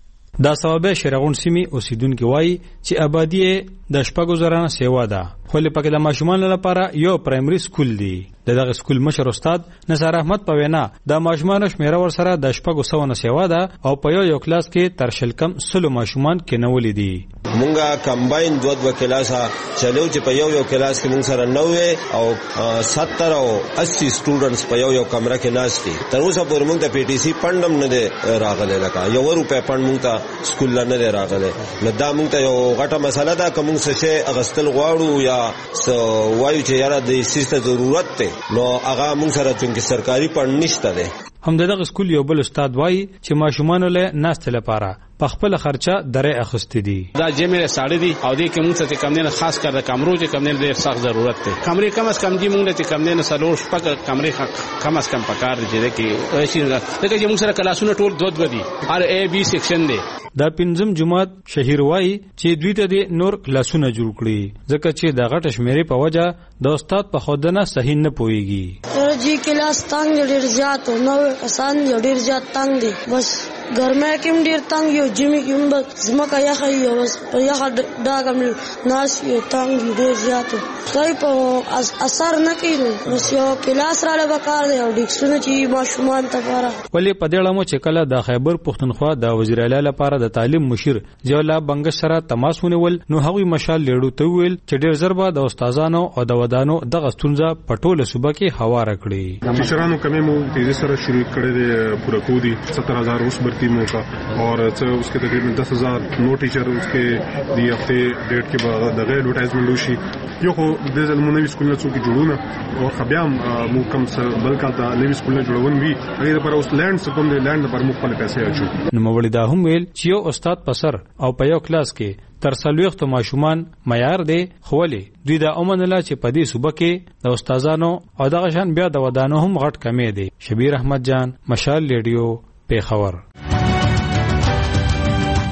دا ثوابې شیرغون سیمې اوسیدونکو وایي چې آبادی د شپږو زرانه سیوا ده خو لپاره د ماشومان لپاره یو پرایمري سکول دی. د دغه سکول مشر استاد نثار احمد په وینا د ماشومان شمیره ور سره د شپږو سو نه سیوا ده او په یو یو کلاس کې تر شل کم سلو ماشومان کې نولې دي. مونږه کمباین دوه دوه کلاسه چلو چې په یو یو کلاس کې مونږ سره نوې او ستر او اسی سټوډنټس په یو یو کمره کې ناشتي. تر اوسه پورې مونږ ته پی ټی سی پندم نه دی راغلی لکه یو روپې پند مونږ ته سکول نه دی راغلی. نو دا مونږ ته یو غټه مسله ده که مونږ څه اغستل غواړو یا وایو چې یاره د سیسته ضرورت ته نو هغه مونږ سره چې سرکاري پند نشته دی. هم دغه سکول یو بل استاد وایي چې ماشومان له ناست لپاره په خپل خرچه درې اخستې دي. دا جمع ساړه دي او دې کې موږ ته کم نه خاص کر د کمرو چې کم نه ډېر سخت ضرورت دی. کمرې کم از کم دي موږ ته کم نه سلور شپږ کمرې کم از کم پکار دي چې شي دغه چې موږ سره کلاسونه ټول دوه دوه دي ار ای بی سیکشن دی. دا پنځم جماعت شهیر وایي چې دوی ته د نور کلاسونه جوړ کړي ځکه چې د غټ شمیرې په وجه د استاد په خودنه صحیح نه پويږي. جی کلاس تنگ ډیر زیات نو آسان ډیر زیات تنگ دي بس ګرمه کې ډیر تنگ یو جمی کې بس زمکه یا خي بس په یا دا کوم ناس یو تنگ ډیر زیات کوي په اثر نه کوي نو یو کلاس را لبکار دی او ډیکسونه چې ماشومان ته پاره ولې په دې لمو چې کله د خیبر پښتونخوا د وزیر اعلی لپاره د تعلیم مشیر جولا بنګ سره تماس ونیول نو هغوی مشال لیړو ته ویل چې ډیر ضربه د استادانو او د ودانو د غستونځه پټوله صوبه کې هواره کړي. ټیچرانو کمی مو تیزی سره شروع کړی دی پورا کو دي ستر ہزار اس بھرتی میں کا اور اس کے تقریباً دس ہزار نو ٹیچر اس کے دی ہفتے ڈیٹ کے بعد دغه ایڈورټایزمنټ وشي یو خو د زلمونوي سکولونه څوک جوړونه او خبيام مو کم څه بل کال ته لوي سکولونه جوړون وی هغه لپاره اوس لینډ څه کوم دی لینډ لپاره مو خپل پیسې اچو. نو مولوی دا هم ویل چې یو استاد پسر او په یو کلاس کې تر څلوېښتو ماشومان معیار دی خو ولې دوی دا ومنله چې په دې صوبه کې د استادانو او دغه شان بیا د ودانو هم غټ کمی دی. شبیر احمد جان مشال ریډیو پیښور.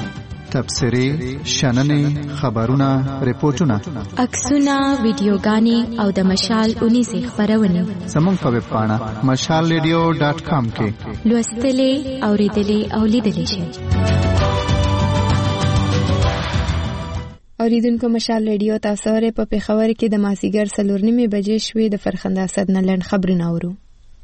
تبصرې شننې خبرونه ریپورتونه عکسونه ویډیوګانې او د مشال اونیزې خبرونه زموږ په ویب پاڼه مشال ریډیو ډاټ کام کې لوستلې اوریدلې او لیدلې شئ. اوریدونکو مشال ریډیو تاسو لري په پیښور کې د مازیګر څلور نیمې بجې شوې د فرخنده اسد نه لنډ خبرونه اورو.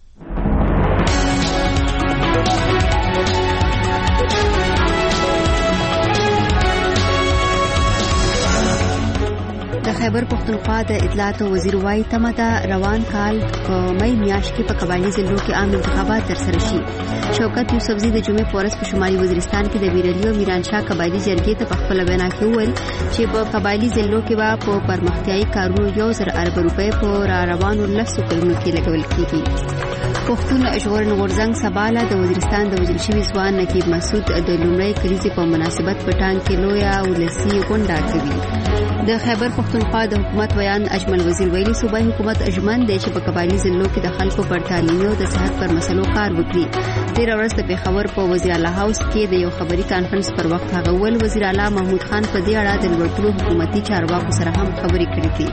د خیبر پختونخوا د اطلاعات وزیر وايي تمه ده روان کال په مئی میاشت کې په قبایلی ضلعو کې عام انتخابات ترسره شي. شوکت یوسفزي د جمعې پورس په شمالي وزیرستان کې د ویرالي او میرانشاه قبایلی جرګې ته په خپل وینا کې وویل چې په قبایلی ضلعو کې به په پرمختیايي کارونو یو زر ارب روپۍ په را روانو لسو کلونو کې لګول کېږي. پښتون ژغورنې غورځنګ سباله د وزیرستان د وژل شوي ځوان نقیب مسعود د لومړۍ کلیزې په مناسبت په ټانګ کې لویه ولسي غونډه کوي. د خیبر پختونخوا د حکومت بیان اجمل وزیر ویلي صوبایي حکومت اجمن دی چې په قبایلی ضلعو کې د خلکو پر تعلیمي او د صحت پر مسلو کار وکړي. تېره ورځ د پېښور په وزیر اعلی هاوس کې د یو خبري کانفرنس پر وخت هغه وویل وزیر اعلی محمود خان په دې اړه د لوړترو حکومتي چارواکو سره هم خبرې کړې دي.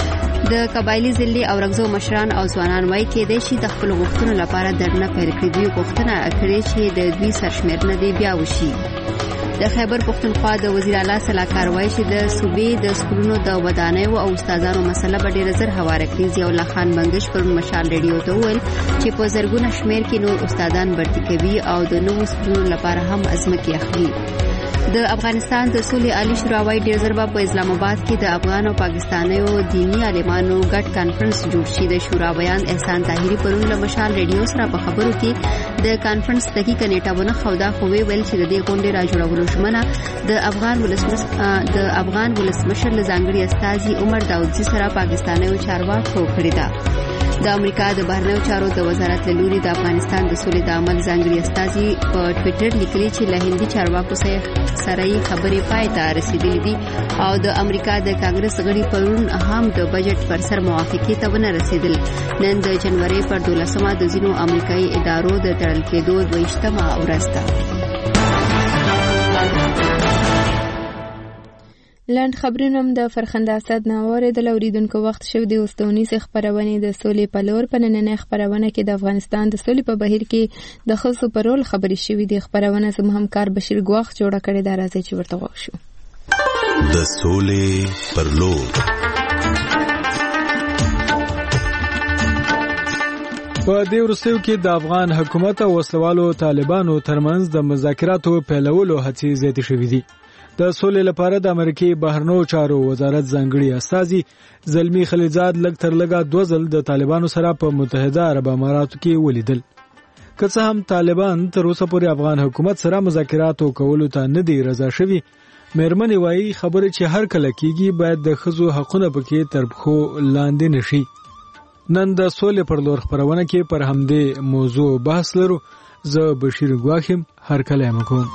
د قبایلی ضلع او رغزو مشران او ځوانان وايي کېدای شي د خپل غوښتنو لپاره درنه پیل کړي. دوی غوښتنه کړې چې د دوی سرشمېرنه دې بیا وشي. د خیبر پختونخوا د وزیر اعلی سلاکار وایي چې د صوبې د سکولونو د ودانیو او استادانو مسله به ډېره زر هواره کړي. ضیاءالله خان بنګش پرون مشال ریډیو ته وویل چې په زرګونه شمېر کې نور استادان بړتي کوي او د نوو سکولونو لپاره هم ازمکې اخلي. د افغانستان د سولې عالی شورا وايي ډېر زر به په اسلام آباد کې د افغان او پاکستانیو دینی عالمانو ګډ کانفرنس جوړ شي. د شورا بیان احسان طاهري پرون له مشال ریډیو سره په خبرو کې د کانفرنس دقیقه نیټه ونه خودا خو ویل چې د دې غونډې را جوړولو ژمنه د افغان ولسمشر د افغان ولسمشر له ځانګړي استازي عمر داودزي سره پاکستانیو چارواکو کړې ده. د امریکا د بهرنیو چارو د وزارت له لوري د افغانستان د سولې د عمل ځانګړي استازي په ټوئیټر لیکلي چې له هندي چارواکو سره یې خبرې پای ته رسیدلې دي او د امریکا د کانګرس غړي پرون هم د بجټ پر سر موافقې ته ونه رسیدل. نن د جنوري پر دولسمه د ځینو امریکایي ادارو د تړل کېدو دویشتمه ورځ ده. لاند خبرونه هم د فرخنده اسد نه اوریدل. اوریدونکو وخت شو د اوستونی سه خبرونه د سولې په لور په نننۍ خبرونه کې د افغانستان د سولې په بهیر کې د خصو پرول خبرې شوې دي. خبرونه زموږ همکار بشیر ګواخ جوړه کړې ده، راځي چې ورته وښیو. د سولې پر لور په دې وروستیو کې د افغان حکومت او وسلوالو طالبانو ترمنځ د مذاکراتو پیلولو هڅې زیاتې شوې دي. د سولې لپاره د امریکای بهرنیو چارو وزارت ځانګړي استازي زلمی خلیلزاد لږ تر لږه دوه ځل د طالبانو سره په متحده عرب اماراتو کې ولیدل. که څه هم طالبان تر اوسه پورې افغان حکومت سره مذاکراتو کولو ته نه دی رضا شوي، مېرمنې وایي خبرې چې هر کله کېږي باید د ښځو حقونه پکې تر پښو لاندې نشي. نن د سولې پر لور خبرونه کې پر همدې موضوع بحث لرو. زه بشیر ګواخم هر کله مکوم.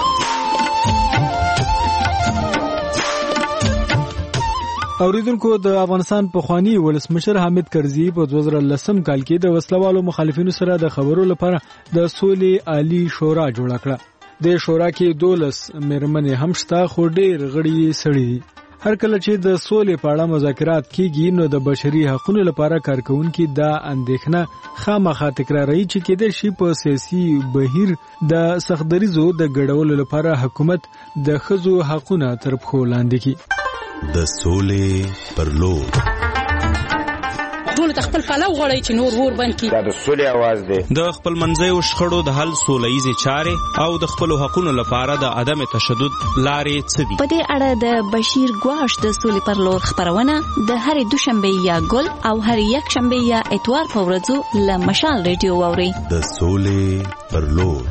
اوریدونکو د افغانستان پخوانی ولسمشر حامد کرزي په دوه زره لسم کال کې د وسلوالو مخالفینو سره د خبرو لپاره د سولې عالی شورا جوړه کړه. د شورا کې دولس مېرمنې هم شته خو ډېر غړي سړي دي. هر کله چې د سولې په اړه مذاکرات کیږي نو د بشري حقوقو لپاره کارکونکي دا اندېښنه خامخا تکراروي چې کېدای شي په سیاسي بهیر د سختدریزو د ګډولو لپاره حکومت د ښځو حقوقونه تر پښو لاندې کړي. د سولې پر لور ټول خپل پلو غړي چې نور ور بند کی. دا د سولې आवाज دی. د خپل منځیو شخړو د حل سولهیزې چارې او د خپل حقوقو لپاره د عدم تشدد لارې څه دي. په دې اړه د بشیر ګواش د سولې پر لور خبرونه د هرې دوشنبه یا ګل او هرې یک شنبه یا اتوار په ورځو له مشال ریډیو واوري. د سولې پر لور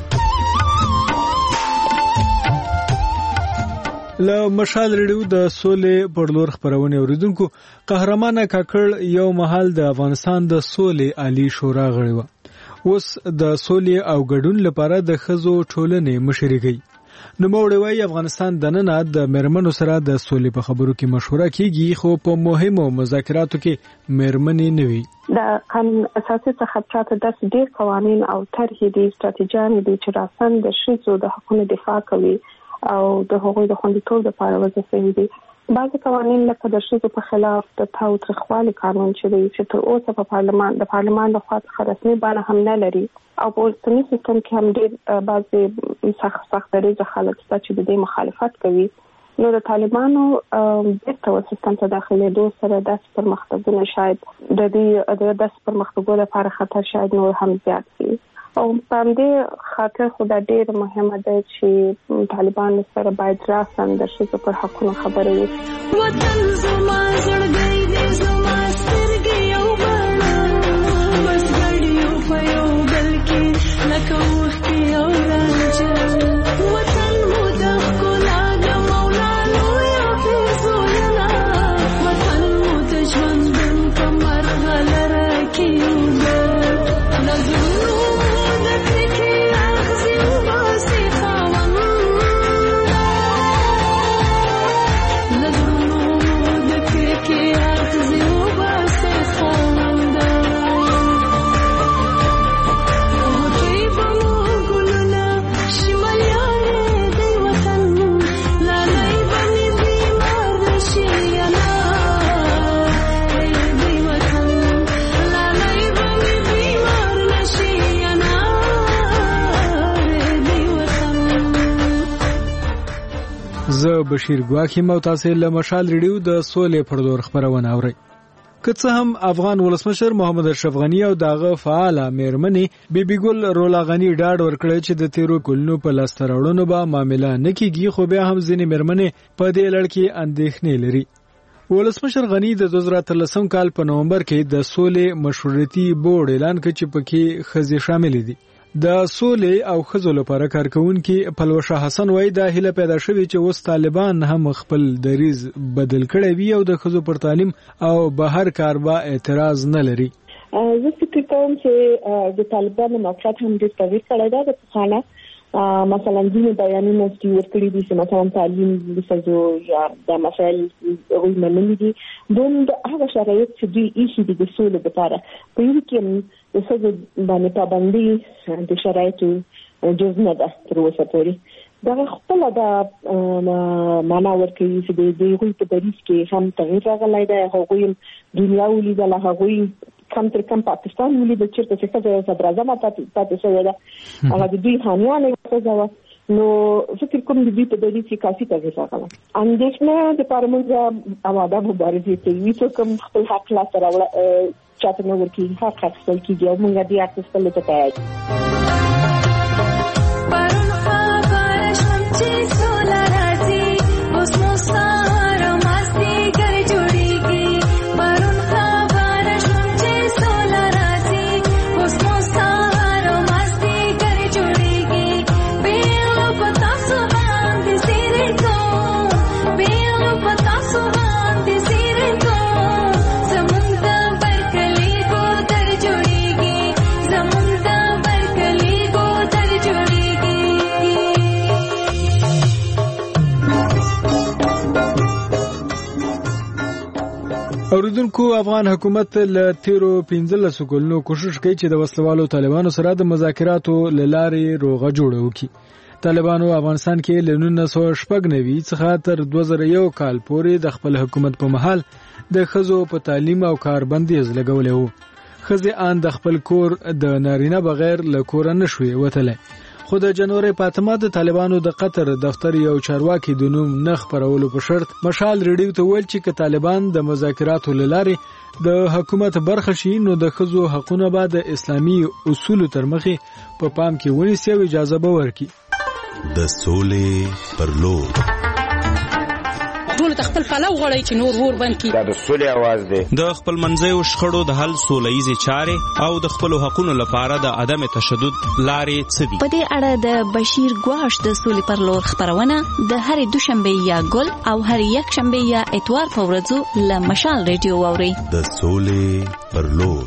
له مشال ریډیو د سولې پر لور خبرونه اوریدونکو. قهرمانه کاکړ یو محل د افغانستان د سولې عالی شورا غړی و. اوس د سولې او ګډون لپاره د ښځو ټولنې مشري کوي. نو موړی وایي افغانستان د نن د مېرمنو سره د سولې په خبرو کې مشوره کیږي خو په مهمو مذاکراتو کې مېرمنې نه وي. د قانون اساسي څخه پراته داسې ډېر قوانین او طرحې دي، ستراتیژیانې دي چې راسن د ښځو د حقوقو دفاع کوي او د هغوی د خوندیتوب لپاره وضع شوي دي. بعض قوانین لکه د ښځو په خلاف د تاوتریخوالي قانون چې دی چې تر اوسه په پارلمان د پارلمان لخوا څخه رسمي بڼه هم نه لري او په اوسني سیستم کې هم ډېر بعضې سخت سخت دریځه خلک شته چې د دې مخالفت کوي. نو د طالبانو بیرته ور سیستم ته داخلېدو سره داسې پرمختګونه شاید د دې د داسې پرمختګو لپاره خطر شاید نور هم زیات شي. او په همدې خاطر خو دا ډېر مهمه ده چې طالبانو سره باید راسن د ښځو پر حقونو خبرې وکړي. وطن زما زړګی دی زما سترګې یو بڼه بس ګډ یو په یو بل کې لکه اوښکې یو رانجه وطن مو د ښکلا د مولا لویه فیضونه وطن مو د ژوندون په مرغلره کې یو ده نظرونو زه بشیر ګواخیم او تاسو له مشال ریډیو د سولې پر دور خبرونه اورئ. که څه هم افغان ولسمشر محمد اشرف غنی او داغه فعاله میرمنې بیبي ګل رولا غنی ډاډ ورکړی چې د تیرو کلونو په لاسته راوړنو به معامله نه کیږي، خو بیا هم ځینې میرمنې په دې لړ کې اندېښنې لري. ولسمشر غنی د دوه زره اتلسم کال په نومبر کې د سولې مشورتي بورډ اعلان کړ چې پکې ښځې شامل دي. د سولې او ښځو لپاره کارکونکي پلوشه حسن وایي دا هیله پیدا شوې چې اوس طالبان هم خپل دریز بدل کړی وي او د ښځو پر تعلیم او بهر کار به اعتراض نه لري. زه فکر کوم چې د طالبانو موقعیت هم ډېر تغیر کړی دی. د پخوانه مثلا ځینې بیانونه چې ورکړي دي چې مثلا تعلیم د ښځو یا د مسایل هغوی منلي دي دوم د هغه شرایط چې دوی ایښي دي د سولې لپاره په یو کې د ښځو باندې پابندي د شرایطو جز نه ده تر اوسه پورې. دغه خپله دا معنا ورکوي چې د هغوی په دریځ کې هم تغیر راغلی دی. هغوی دنیا ولیدله، هغوی کم تر کم پاکستان ولیدل چېرته چې ښځه صدراعظمه پاتې شوې ده، هغه د دوی حامیانه ښځه وه. نو فکر کوم د دوی په دریځ کې کافي تغیر راغلی. اندېښنه دپاره موږ آماده مبارزې کوي. څوک هم خپل حق لاسته راوړه چاته نه ورکوي، حق اخیستل کېږي او موږ دې حق اخیستلو ته تیار یو. اوریدونکو افغان حکومت له تیرو پنځلسو کلونو کوشش کوي چې د وسلوالو طالبانو سره د مذاکراتو له لارې روغه جوړه وکړي. طالبانو افغانستان کې له نولس سوه شپږ نوي څخه تر دوه زره یو کال پورې د خپل حکومت په مهال د ښځو په تعلیم او کار بندیز لګولی و. ښځې ان د خپل کور د نارینه بغیر له کوره نه شوې وتلی. خو د جنوري پاتمه د طالبانو د قطر دفتر یو چارواکي د نوم نه خپرولو په شرط مشال ریډیو ته ویل چې که طالبان د مذاکراتو له لارې د حکومت برخه شي نو د ښځو حقونه به د اسلامي اصولو تر مخې په پام کې ونیسي او اجازه به ورکړي. د سولې پر لور ټول د خپل پلو غړی چې نور ور بند کی دا د سولې आवाज دی. د خپل منځیو شخړو د حل سولهیزې چارې او د خپل حقوقو لپاره د عدم تشدد لارې څه دي. په دې اړه د بشیر ګواش د سولې پر لور خبرونه د هر دوشنبه یا ګل او هر یک شنبه یا اتوار په ورځو له مشال ریډیو اوري. د سولې پر لور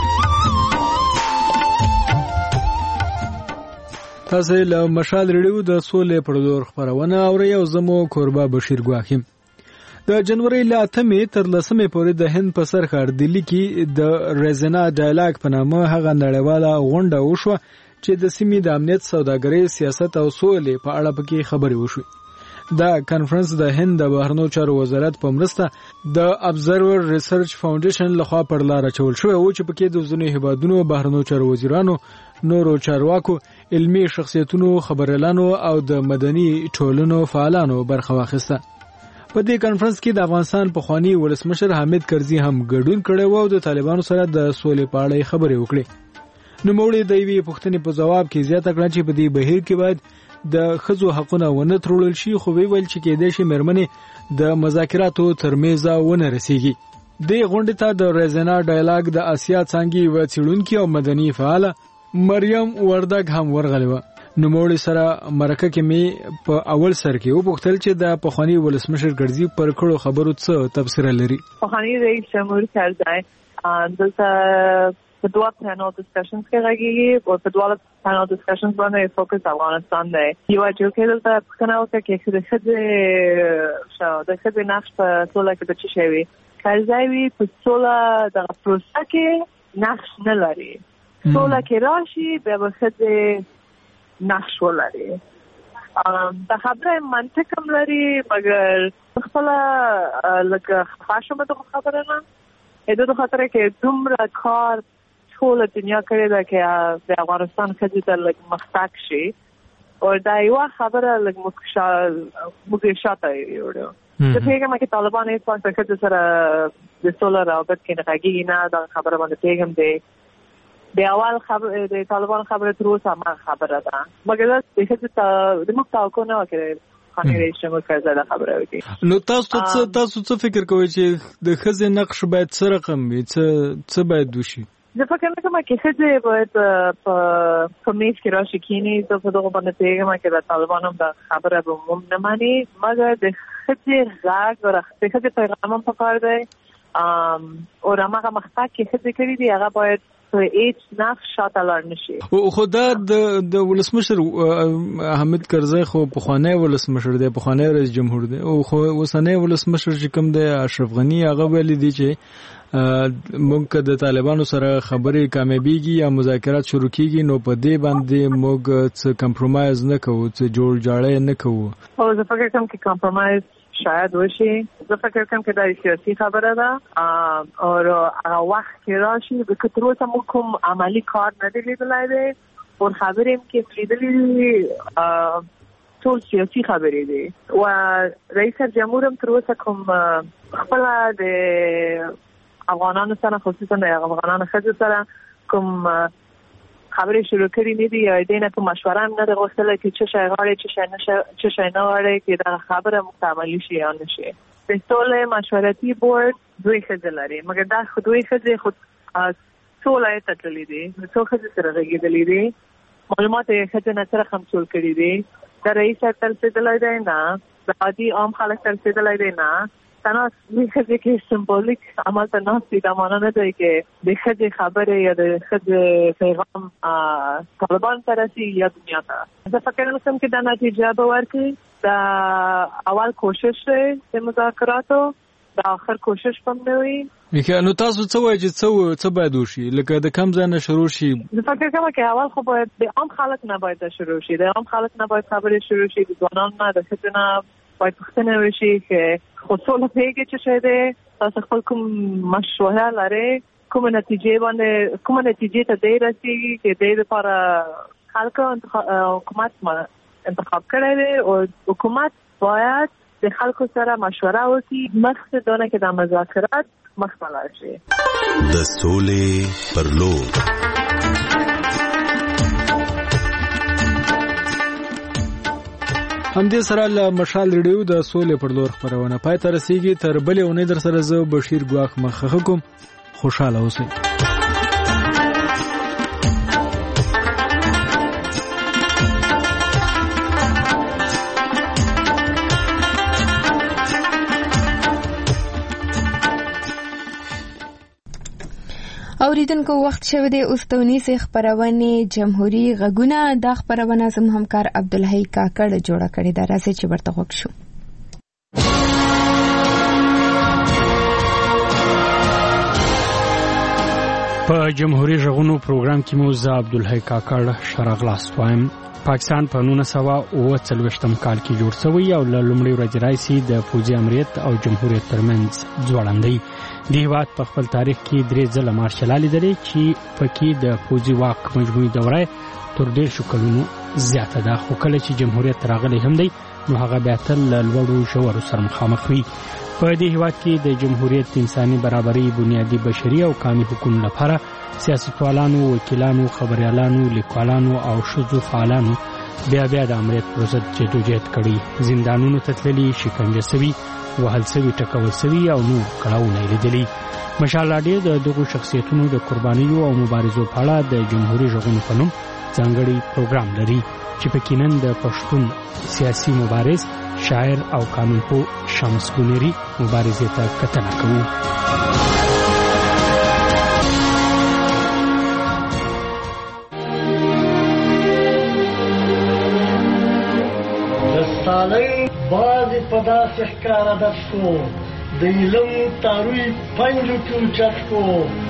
تاسو له مشال ریډیو د سولې پر لور خبرونه اوري او زمو کوربه بشیر ګواخیم. د جنوري له اتمې تر لسمې پورې د هند په سر ښار دلی کې د ریزنا ډایلاګ په نامه هغه نړیواله غونډه وشوه چې د سیمې د امنیت، سوداګرۍ، سیاست او سولې په اړه پکې خبرې وشوې. دا کانفرنس د هند د بهرنیو چارو وزارت په مرسته د ابزرور ریسرچ فاونډیشن لخوا پر لار اچول شوی و چې پکې د ځینو هیوادونو بهرنیو چارو وزیرانو، نورو چارواکو، علمي شخصیتونو، خبريالانو او د مدني ټولنو فعالانو برخه واخیسته. په دې کانفرنس کې د افغانستان پخوانی ولسمشر حامد کرزي هم ګډون کړی و او د طالبانو سره د سولې په اړه خبرې وکړې. نوموړي د یوې پوښتنې په ځواب کې زیاته کړه چې په دې بهیر کې باید د ښځو حقونه ونه تړل شي، خو ویل چې کېدای شي مېرمنې د مذاکراتو تر میزه ونه رسیږي. دې غونډې ته د ریزنا ډایلاګ د آسیا څانګې یوه څېړونکې او مدني فعاله مریم وردګ هم ورغلې وه. نوموړي سره مرکه کې مې په اول سر کې وپوښتل چې د پخوانی ولسمشر کرزي پر کړو خبرو څه تفسیر لري. پخوانی رئیس جمهور کرزي دلته په دوه پینل ډسکشنز کې راغلي او په دوه پینل ډسکشنز باندې فوکس افغانستان دی. یو چې دلته څنګه وکړي چې د خځې شو د خځې نقش په ټوله کې د چی شوی کرزي وی په ټوله د پروسه کې نقش نه لري. ټوله کې راشي به خځې نقش ولري. دا خبره منطق هم لري مګر خپل لکه خاصه د خبره نه اې د خاطر کې دومره کار ټول دنیا کړی دا چې د افغانستان خځې ته لږ مختک شي او دا یو خبره لږ مخشا موږ شاته یو د پیغام کې طالبان یې په څه سره د سولر رابط کې نه راګي نه دا خبره باندې پیغام دی. د اول خبر د طالبان خبره تر اوسه ما خبره ده مګر د هڅه د مختاو نه وکړي خاني رئیس جمهور کرزي دا خبره وکړي. نو تاسو څه تاسو څه فکر کوئ چې د خځې نقش باید څه رقم وي، څه څه باید وشي؟ زه فکر کوم چې خځې باید په په میز کې راشي کینی زه په دغه باندې پیغام کې د طالبانو د خبره به مم نه مانی مګر د خځې غږ او د خځې پیغام هم پکار دی او هغه مخته کې خځې کړي دی هغه باید هیڅ نقش شاته لاړ نشي. خو دا د ولسمشر حامد کرزي خو پخوانی ولسمشر دی، پخوانی رئیس جمهور دی او خو اوسنی ولسمشر چې کوم دی اشرف غنی هغه ویلي دی چې موږ د طالبانو سره خبرې کامیابیږي یا مذاکرات شروع کیږي نو په دې باندې موږ څه کمپرومایز نه کوو، څه جوړ جاړی نه کوو. او زه فکر کوم چې کمپرومایز شاید وشي. زه فکر کوم چې دا سیاسي خبره ده او هغه وخت کې راشي د کترو ته موږ کوم عملی کار نه دی لیدلی دی او خبرې هم کې لیدلې ټول سیاسي خبرې دي او رئیس جمهور هم تر اوسه کوم خپل د افغانانو سره خصوصا د افغانانو ښځو سره کوم خبرې شروع کړې نه دي یا دینه کوم مشوره هم نه ده غوښتله چې څه شی غواړي څه شی نه څه شی نه غواړي چې دا خبره مکمل شي یا نه شي. د ټول مشورتي بورډ دوی ښځې لري مګر دا خو دوی ښځې خو څو ولایت ته تللي دي، څو ښځې سره غږېدلي دي، معلومات یې ښځې نه سره خمسول کړي دي. د رئیس ته رسېدلی دی نه، د عادي عام خلک ته رسېدلی دی نه. تنها دوی ښځې کې سمبولیک عمل ته ناست دي. دا معنی نه دی چې د ښځې خبرې یا د ښځې پیغام طالبان ته رسي یا دنیا ته. زه فکر نه کوم چې دا نتیجه به ورکړي. دا اول کوشش دی د مذاکراتو، دا آخر کوشش هم نه وي. نو تاسو څه وایئ چې څه څه باید وشي؟ لکه د کم ځای نه شروع شي؟ زه فکر کوم چې اول خو باید د عام خلک نه باید شروع شي، د عام خلک نه باید خبرې شروع شي، د ځوانانو نه، د ښځو نه باید پوښتنه وشي چې خو سوله پیږي چې څه دی، تاسو خپل کوم مشوره لرئ، کومه نتیجې باندې کومه نتیجې ته دی رسېږي چې دې لپاره خلکو حکومت انتخاب کړی دی او حکومت باید د خلکو سره مشوره وکړي مخکې دونه کې د مذاکرات مخ ته لاړ شي. د سولې پر لور همدې سره له مشال ریډیو د سولې پر لور خپرونه پای ته رسیږي. تر بلې اونۍ در سره زه بشیر ګواښ مخه کوم. خوشاله اوسئ. اوریدونکو وخت شوه د اوستونیسې خبرونه جمهوریت غږونه د خبرونه زم همکار عبدالحی کاکړ جوړه کړې ده. راځي چې ورته وګورو شو. په جمهوریت غونو پروګرام کې مو ز عبدالحی کاکړ شرغلاس وایم. پاکستان په نولس سوه اوه څلوېښتم کال کې جوړ شوی او له لومړۍ ورځې راهیسې د پوځي امریت او جمهوریت ترمنځ ځوړندۍ. د هېواد په خپل تاریخ کې درې ځله مارشال لیدلې چې پکې د پوځي واک مجموعي دوره تر دېرشو کلونو زیاته ده. خو کله چې جمهوریت راغلی هم دی نو هغه بیا تل له لوړو ژورو سره مخامخ وي. په دې هېواد کې د جمهوریت انساني برابرۍ بنیادي بشري او قانوني حقوقو لپاره سیاستوالانو، وکیلانو، خبریالانو، لیکوالانو او ښځو فعالانو بیا بیا د امریت پر ضد جدوجہد کړی. زندانونو ته تللي، شکنجه سوي، وهل سوي، ټکول سوي او نور کړاوونه یې لیدلي. مشال راډیو د دغو شخصیتونو د قربانیو او مبارزو په اړه د جمهوري غږونو په نوم ځانګړی پروګرام لري چې پکې نن د پښتون سیاسي مبارز، شاعر او قانونپوه شمس بنيري مبارزې ته کتنه کوو. دستالۍ بعضې په داسې ښکاره دت کو د علم تاروی پنجو کې اوچت کو.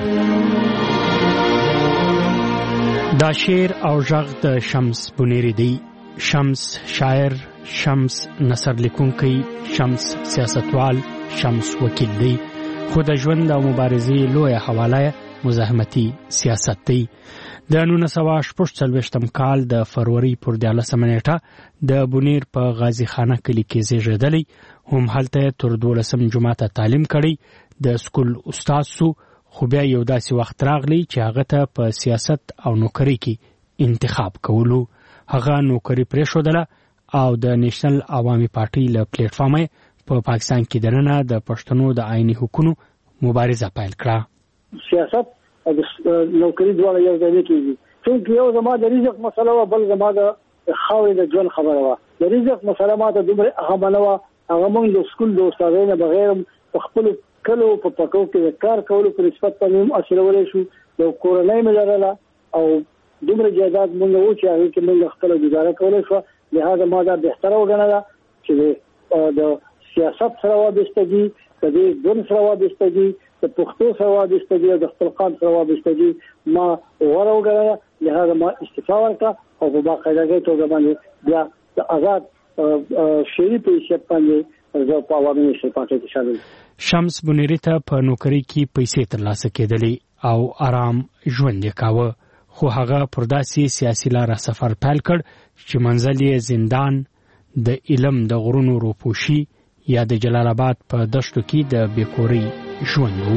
دا شعر او غږ د شمس بنيري دی. شمس شاعر، شمس نثر لیکونکی، شمس سیاستوال، شمس وکیل دی. خو د ژوند او مبارزې لویه حواله مزاحمتي سیاست دی. د نولس سوه شپږ څلوېښتم کال د فروری پر دیارلسمه نیټه د بونیر په غازي خانه کلي کې زیږېدلی. هم هلته تر دولسم جماعته تعلیم کړی. د سکول استاد سو، خو بیا یو داسې وخت راغلی چې هغه ته په سیاست او نوکرۍ کې انتخاب کولو. هغه نوکري پرېښودله او د نیشنل عوامي پارټۍ له پلیټفارمه په پاکستان کې دننه د پښتنو د آئیني حقوقو مبارزه پیل کړه. سیاست او نوکري دواړه یو ځای کېږي. چونکې یو زما د رزق مسله وه، بل زما د خاورې د ژوند خبره وه. د رزق مسله ما ته دومره اهمه نه وه. هغه موږ د سکول د استادۍ نه بغیر په خپلو کلو په پکو کې د کار کولو په نسبت باندې هم حاصلولی شو. یو کورنۍ مې لرله او دومره جایداد موږ وو چې هغې کې موږ خپله ګزاره کولی شوه. لهذا ما دا بهتره وګڼله چې د سیاست سره وابستګي، د دې ژوند سره وابستګي، د پښتو سره وابستګي او د خپل قام سره وابستګي ما غوره وګڼله. لهذا ما استعفا ورکړه او په باقاعدګۍ توګه باندې بیا د آزاد شعري په حیثیت باندې زه په عوامي نېشنل پارټۍ کې شامل. شمس بنيري ته په نوکرۍ کې پیسې ترلاسه کېدلې او آرام ژوند یې کاوه. خو هغه پر داسې سیاسي لاره سفر پیل کړ چې منزل یې زندان، د علم د غرونو روپوشي یا د جلال آباد په دشتو کې د بیکورۍ ژوند و.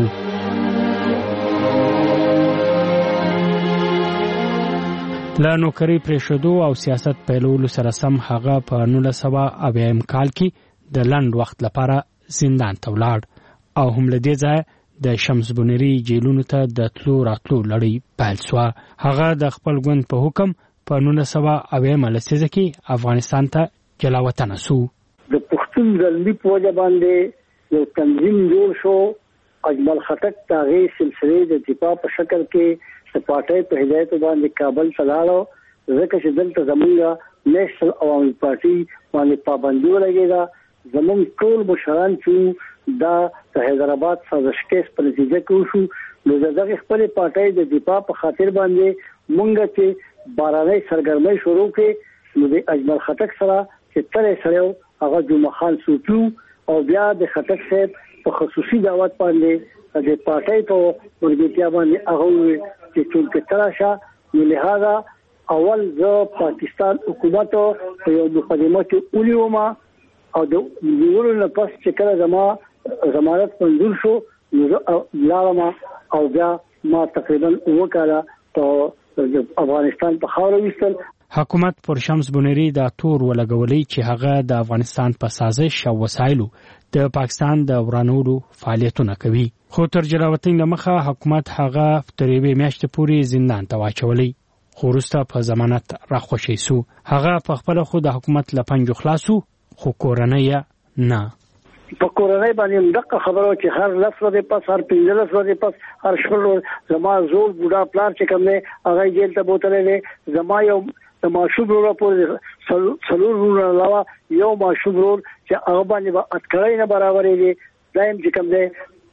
له نوکرۍ پرېښودو او سیاست پیلولو سره سم هغه په نولس سوه اویایم کال کې د لنډ وخت لپاره زندان ته ولاړ او هم له دې ځایه د شمس بنيري جیلونو ته د تلو راتلو لړۍ پیل شوه. هغه د خپل ګوند په حکم په نولس سوه اویمه لسیزه کې افغانستان ته جلا وطنه سو. د پښتون زلمي په وجه باندې یو تنظیم جوړ شو. اجمل خټک د هغې سلسلې د دفاع په شکل کې د پارټۍ په هدایت باندې کابل ته لاړو، ځکه چې دلته زموږ نیشنل عوامي پارټۍ باندې پابندي ولګېده. زموږ ټول مشران چې دا د حیدرآباد سازشکیس په نتیجه کې وشو. نو د دغې خپلې پارټۍ د دفاع په خاطر باندې مونږ چې بارانۍ سرګرمۍ شروع کړې، نو د اجمل خټک سره چې تلی سړی و هغه جمعه خان صوفي او بیا د خټک صاحب په خصوصي دعوت باندې د پارټۍ په ملګرتیا باندې هغه وویل چې چونکې ته راشه. نو لهذا اول زه پاکستان حکومت په یو مقدمه کې ونیوم او د نیولو نه پس چې کله زما ضمانت منظور شو نو زه لاړم او بیا ما تقریبا اووه کاله په افغانستان په خاوره ویستل. حکومت پر شمس بنيري دا تور ولګولې چې هغه د افغانستان په سازش او وسایلو د پاکستان د ورانولو فعالیتونه کوي. خو تر جلاوطن لمخه حکومت هغه تر یوې میاشتې پورې زندان ته واچولی، خو وروسته په ضمانت راخوشی سو. هغه په خپله خو د حکومت له پنجو خلاصو، خو کورنۍ نه. په کورنۍ باندې دغه خبره چې هر لس ورځې پس، هر پنځلس ورځې پس، هر شپږ زما زوړ بوډا پلار چې کوم دی هغه جیل ته بوتلی دی. زما یو د ماشوم ورور پورې څلور ورونه علاوه یو ماشوم ورور چې هغه باندې به اتکړۍ نه برابرېږي. دا هم چې کوم دی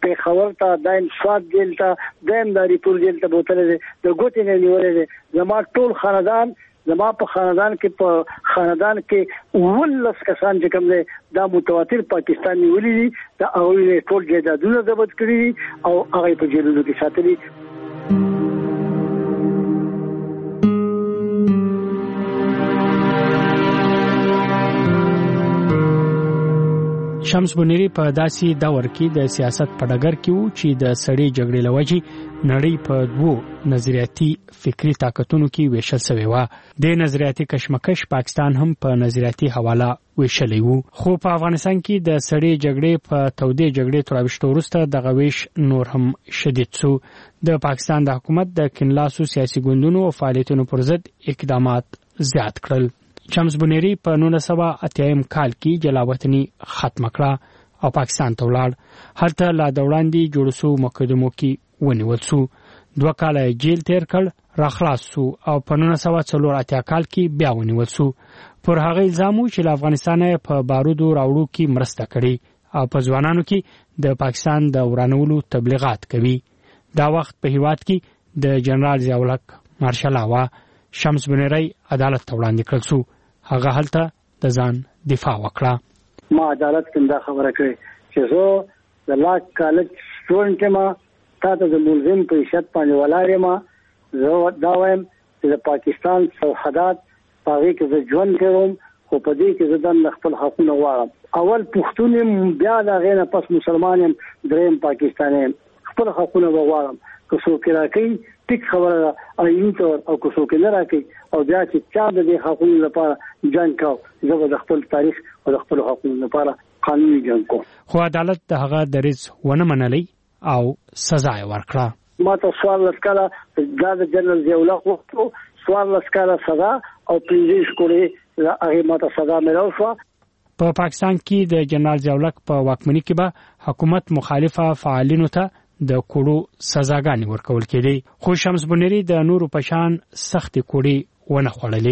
پیښور ته دایم سواد جیل ته دایم داری پور جیل ته بوتل دي د ګوتې نه نیولې زما ټول خاندان زما په خاندان کې په خاندان کې ولس کسان چې کوم دي دا متواتر پاکستاني ولې دي دا هغه ټول جیدادونه ضبط کړی او هغه په جیلونو کې ساتلي. شمس بنيري په داسي دور کې د سیاست په ډګر کې وو چې د سړې جګړې لوجي نړۍ په دوو نظریاتي فکری طاقتونو کې ویشل شوی و. د نظریاتي کشمکش پاکستان هم په نظریاتي حواله ویشلی وو. خو په افغانستان کې د سړې جګړې په تودې جګړې تراوشت وروسته د غویش نور هم شدید شو. د پاکستان د حکومت د کینلاسو سیاسي ګوندونو او فعالیتونو پر ضد اقدامات زیات کړل. شمس بنيري په نولس سوه اتیا کال کې جلاوطني ختم کړه او پاکستان ته ولاړ. هلته لا د وړاندې جوړ شو مقدمو کې ونیول شو. دوه کاله جیل تیر کړ، راخلاص شو او په نولس سوه څلور اتیا کال کې بیا ونیول شو. پر هغه الزام چې له افغانستان په بارودو راوړو کې مرسته کړې او په ځوانانو کې د پاکستان د ورانولو تبلیغات کوي. دا وخت په هیواد کې د جنرال ضیاءالحق مارشال وا شمس بنيري عدالت ته وړاندې کړل شو. هغه هلته د ځان دفاع وکړه. ما عدالت کې دا خبره کړې چې زه د لا کالج سټوډنټ ما تاسو د ملزم په حیثیت باندې ولاړ ما زه دا وایم چې د پاکستان سرحدات پاره کې زه ژوند کوم خو په دې کې زه د خپل حقوقونه غواړم. اول پښتون بیا دا غینه پس مسلمان یم دریم پاکستاني خپل حقوقونه غواړم. که څوک راکړي ټیک خبره ایو ته او که څوک نه راکړي او بیا چې چا د حقوقو لپاره جنگ کاو زه د خپل تاریخ او د خپل حقوقو لپاره قانوني جنگ کوم. خو عدالت د هغه دریځ ونه منلی او سزا یې ورکړه. ما ته سوال لسکاله د جنرال ضیاءالحق وختو سوال لسکاله سزا او پنځه شکولې هغه ما ته سزا ملو شو. په پاکستان کې د جنرال ضیاءالحق په واکمنۍ کې به حکومت مخالفه فعالینو ته د کوړو سزاګانې ورکول کېدې. خو شمس بنيري د نورو پشان سختي کوړې ونه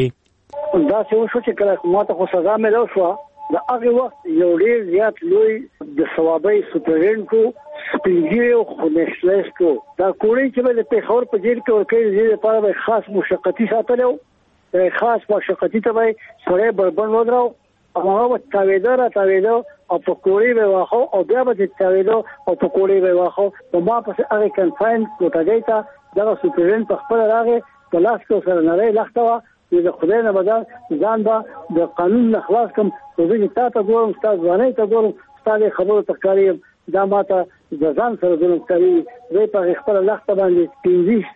خوړلې. دا څه وشو چې کله ما ته خو سزا ملو شو د هغه وخت یو ډېر زیات لوی د ثوابي سپرینټو سپینګیو خو نشلستو دا کوړې چې د پیښور په جیل کې ورکې دي لپاره به خاص مشقتي ساتلو خاص مشقتي ته به سره بربند ودرو او هغه تاویدار تاویدو او په کوړې به واخو او بیا به تاویدو او په کوړې به واخو نو ما په هغه کنفاین کوټه تا دا سپرینټ په خپل راغې په لاس کې سره نه لختوا د خدای نه بدل ځان به د قانون نه خلاص کوم خو دې تاسو ګورم استاد ځانې ته ګورم استاد خبرو تکراری دا ماته د ځان سره د نوکري زه په خپل لخت باندې پینځه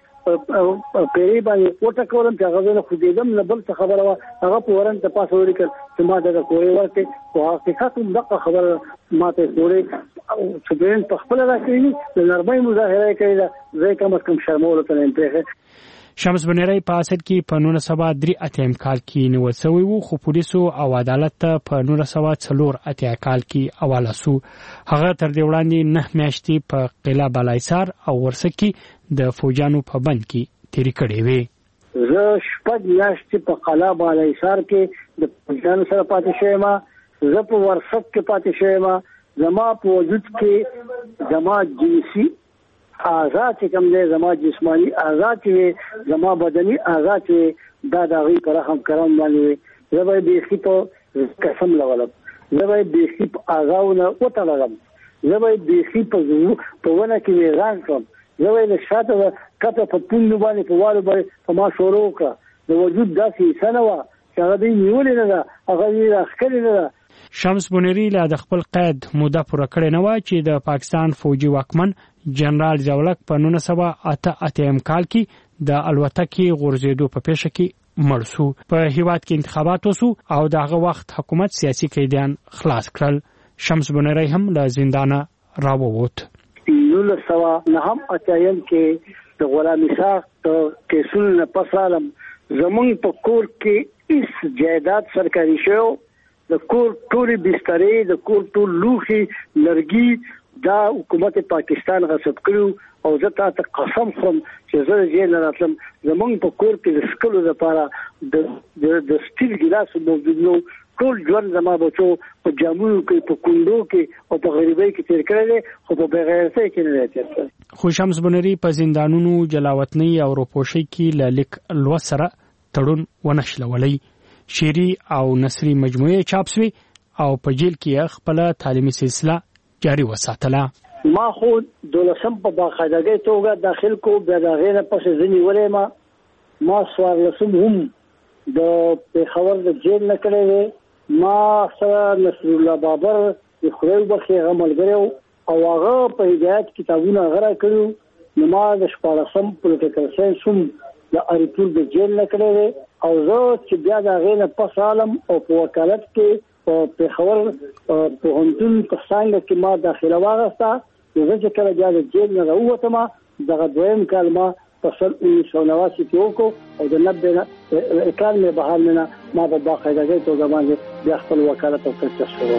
پیری باندې کوټه کولم چې هغه نه خو دېدم نه بل څه خبره هغه په ورن ته پاسو ولیکل چې ما دا کوی ورته او حقیقت دغه خبره ماته کوړې چې دین په خپل راکړي د نرمۍ مظاهره کوي زه کوم کوم شرمول ته نه پېښه. شمس بنيري په اصل کې په نولس سوه درې اتیا کال کې نیول شوی وو خو پولیسو او عدالت ته په نولس سوه څلور اتیا کال کې حواله شو. هغه تر دې وړاندې نه میاشتې په قلعه بالایسار او ورسک کې د فوجانو په بند کې تیری کړې وې. زه شپږ میاشتې په قلعه بالایسار کې د فوجانو سره پاتې شوم. زه په ورسک کې پاتې شوم. زما په وجود کې زما جنسي آزاد چې کوم دی زما جسمانی آزاد چې زما بدني آزاد چې دا د غي پر رحم کرم باندې زه به بیخي په قسم لولم زه به بیخي په آزاونه وټلم زه به بیخي په په ونه کې ویران کوم زه به د شاته کته په پوند باندې په والو باندې په ما شروع کړ د وجود داسې سنوا چې هغه دی نیولې نه ده هغه یې راخکلې نه ده. شمس بنيري لا د خپل قید موده پوره کړې نه و چې د پاکستان فوجي واکمن جنرال ضیاءالحق په نولس سوه اته اتیا کال کې د الوتکې غورځېدو په پیښه کې مړ شو. په هیواد کې انتخابات وشو او دغه وخت حکومت سیاسي قیدیان خلاص کړل. شمس بنيري هم له زندانه راووت. نولس سوه نهم اتیا کې د غلامي ساخت کیسونو نه پس عالم زمونږ په کور کې هیڅ جایداد سرکاري شو د کور ټولې بسترې د کور ټول لوښي لرګي دا حکومت پاکستان غصب کړو او زه تاسو قسم خورم چې زه یې نه راتلم زمونږ په کور کې د سکلو لپاره د د سټیل ګلاس موجود نو ټول ژوند زما بچو په جامونو کې په کندو کې او په غریبۍ کې تیر کړی خو په بغیرتۍ کې نه تیر کړی. خو شمس بنوري په زندانونو جلاوطنۍ او روپوشۍ کې له لیک لوست سره تړون ونښلولی. شعري او نثري مجموعې چاپ سوې او په جیل کې خپل تعلیمي سلسله جاری وساتله. ما خو دولسم په باقاعدګۍ توګه داخل کو بیا د هغې نه پسې زه نیولی ما ما څوارلسم هم د پېښور د جیل نه کړی دی. ما سره نصرالله بابر د خدای وبخښي هغه ملګری او هغه په هدایت کتابونه هغه راکړي. نو ما د شپاړسم پولیټیکل ساینس هم د اریپور د جیل نه کړی دی او زه چې بیا د هغې نه پس عالم او په وکالت کې په پېښور پوهنتون په څانګه کې ما داخله واخیسته. نو زه چې کله بیا د جیل نه راووتم دغه دویم کال ما په سل انیس سو نواسی کې وکړو او د نبې نه اکانوې بهر نه ما په باقاعدګۍ توګه باندې بیا خپل وکالت او پرکټس شروع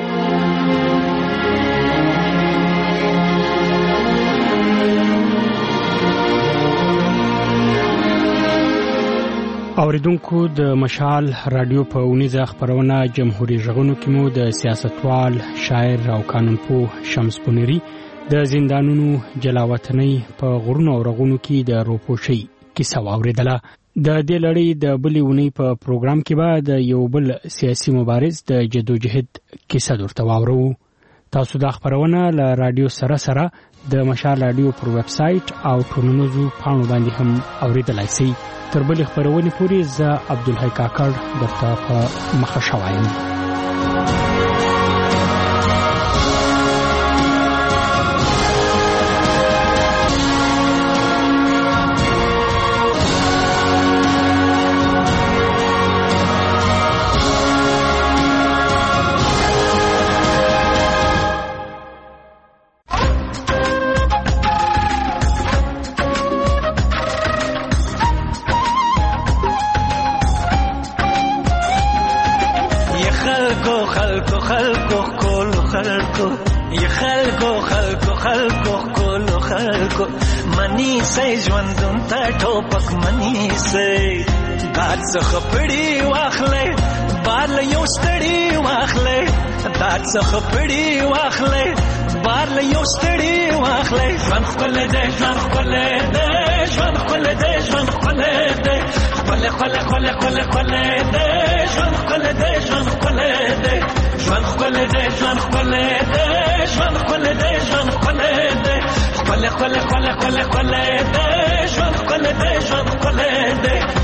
اوریدونکو د مشال رادیو په اونیزه خبرونه جمهوریت ژغونو کې مو د سیاستوال شاعر او قانونپوه شمس بنوري د زندانونو جلاوطنۍ په غرونو او رغونو کې د روپوشۍ کیسه واوریدله. د دې لړۍ د بلې اونۍ په پروګرام کې به د یو بل سیاسي مبارز د جدوجهد کیسه درته واورو. تاسو دا خبرونه له رادیو سره سره د مشال رادیو پر ویب سایټ او ټولنیزو پاڼو باندې هم اوریدلای شئ. تر بلې خبرونې پورې زه عبدالحی کاکړ درته په مخه شوایم. څخه پړی واخلې بار له یو ستړي واخلې ژوند خپل دې ژوند خپل دې ژوند خپل دې ژوند خپل دې خپل خپل خپل خپل خپل دې ژوند خپل دې ژوند خپل دې ژوند خپل دې ژوند خپل دې ژوند خپل دې ژوند خپل دې خپل خپل خپل خپل خپل دې ژوند خپل دې ژوند خپل دې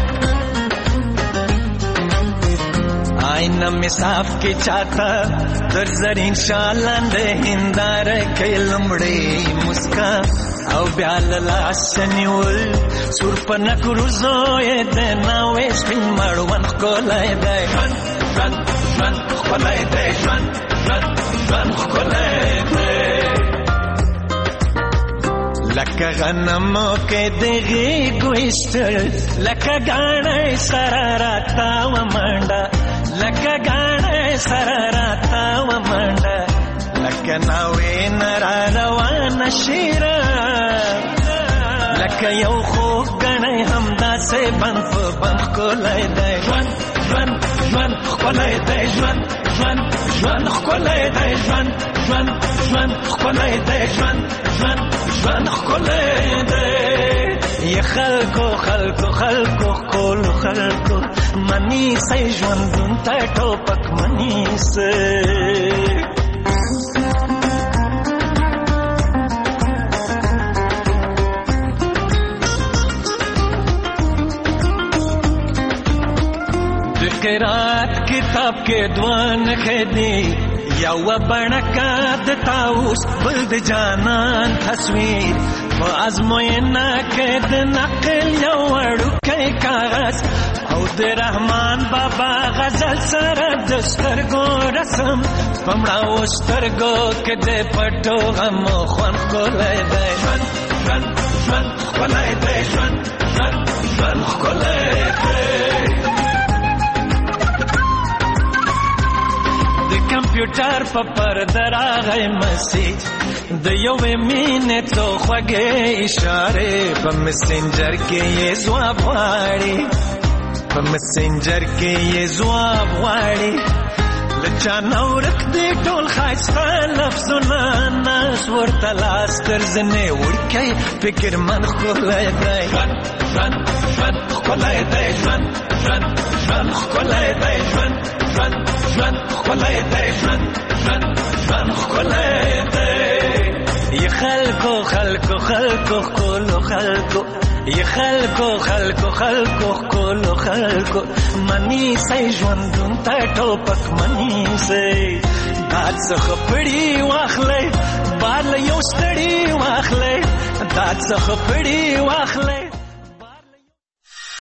آئینہ میں صاف کے چاہتا در زرین شالند ہندار کے لمڑے مسکا او بیال لاسنیول سور پنک روزوئے دینا ویسپین مروان خکولای دے جوان جوان جوان خکولای دے جوان جوان جوان خکولای دے لکه غنمو کې دغې ګوشتل لکه ګاڼې سره راتا ومنډه لکه ګاڼې سره راتا ومنډه لکه ناوې نه را روانه شیره لکه یو خوږ ګڼی همداسې بند په بند ښکلی دی ژوند ژوند ژوند ښکلی دی ژوند ژوند ژوند ښکلی دی ژوند ژوند ژوند ښکلی دی ژوند ژوند ژوند ښکلی دی ی خلکو خلکو خلکو ښکلو خلکو منیسئ ژوندون ته ټوپک منیسئ قرات کتاب کې دوان خدي یو بڼکا د تاوس بل د جانان تصویر په ازموینه کې د نقل یو وړوکی کاغذ او د رحمان بابا غزل سره د سترګو رسم پمړاو سترګو کې د پټو غم خوان ښکلی دی ژوند ژوند ژوند ښکلی دی ژوند ژوند ژوند ښکلی دی کمپیوټر په پرده راغی مسیج د یوې مینې څو خوږې اشارې په مسنجر کې یې ځواب غواړي په مسنجر کې یې ځواب غواړي لچا نورک دی ټول خایسته لفظونه ناس ورته لاس تر زنې وړکی فکر من ښکلی دی ژوند ژوند ژوند ښکلی دی ژوند ژوند ژوند ښکلی دی ژوند ژوند ژوند ښکلی دی ژوند ژوند ژوند ښکلی دی ی خلکو خلکو خلکو ښکلو خلکو ی خلکو خلکو خلکو ښکلو خلکو منی سئ ژوندون ته ټوپک منی سئ داد څخه پړي واخلئ بال یو ستړي واخلئ داد څخه پړي واخلئ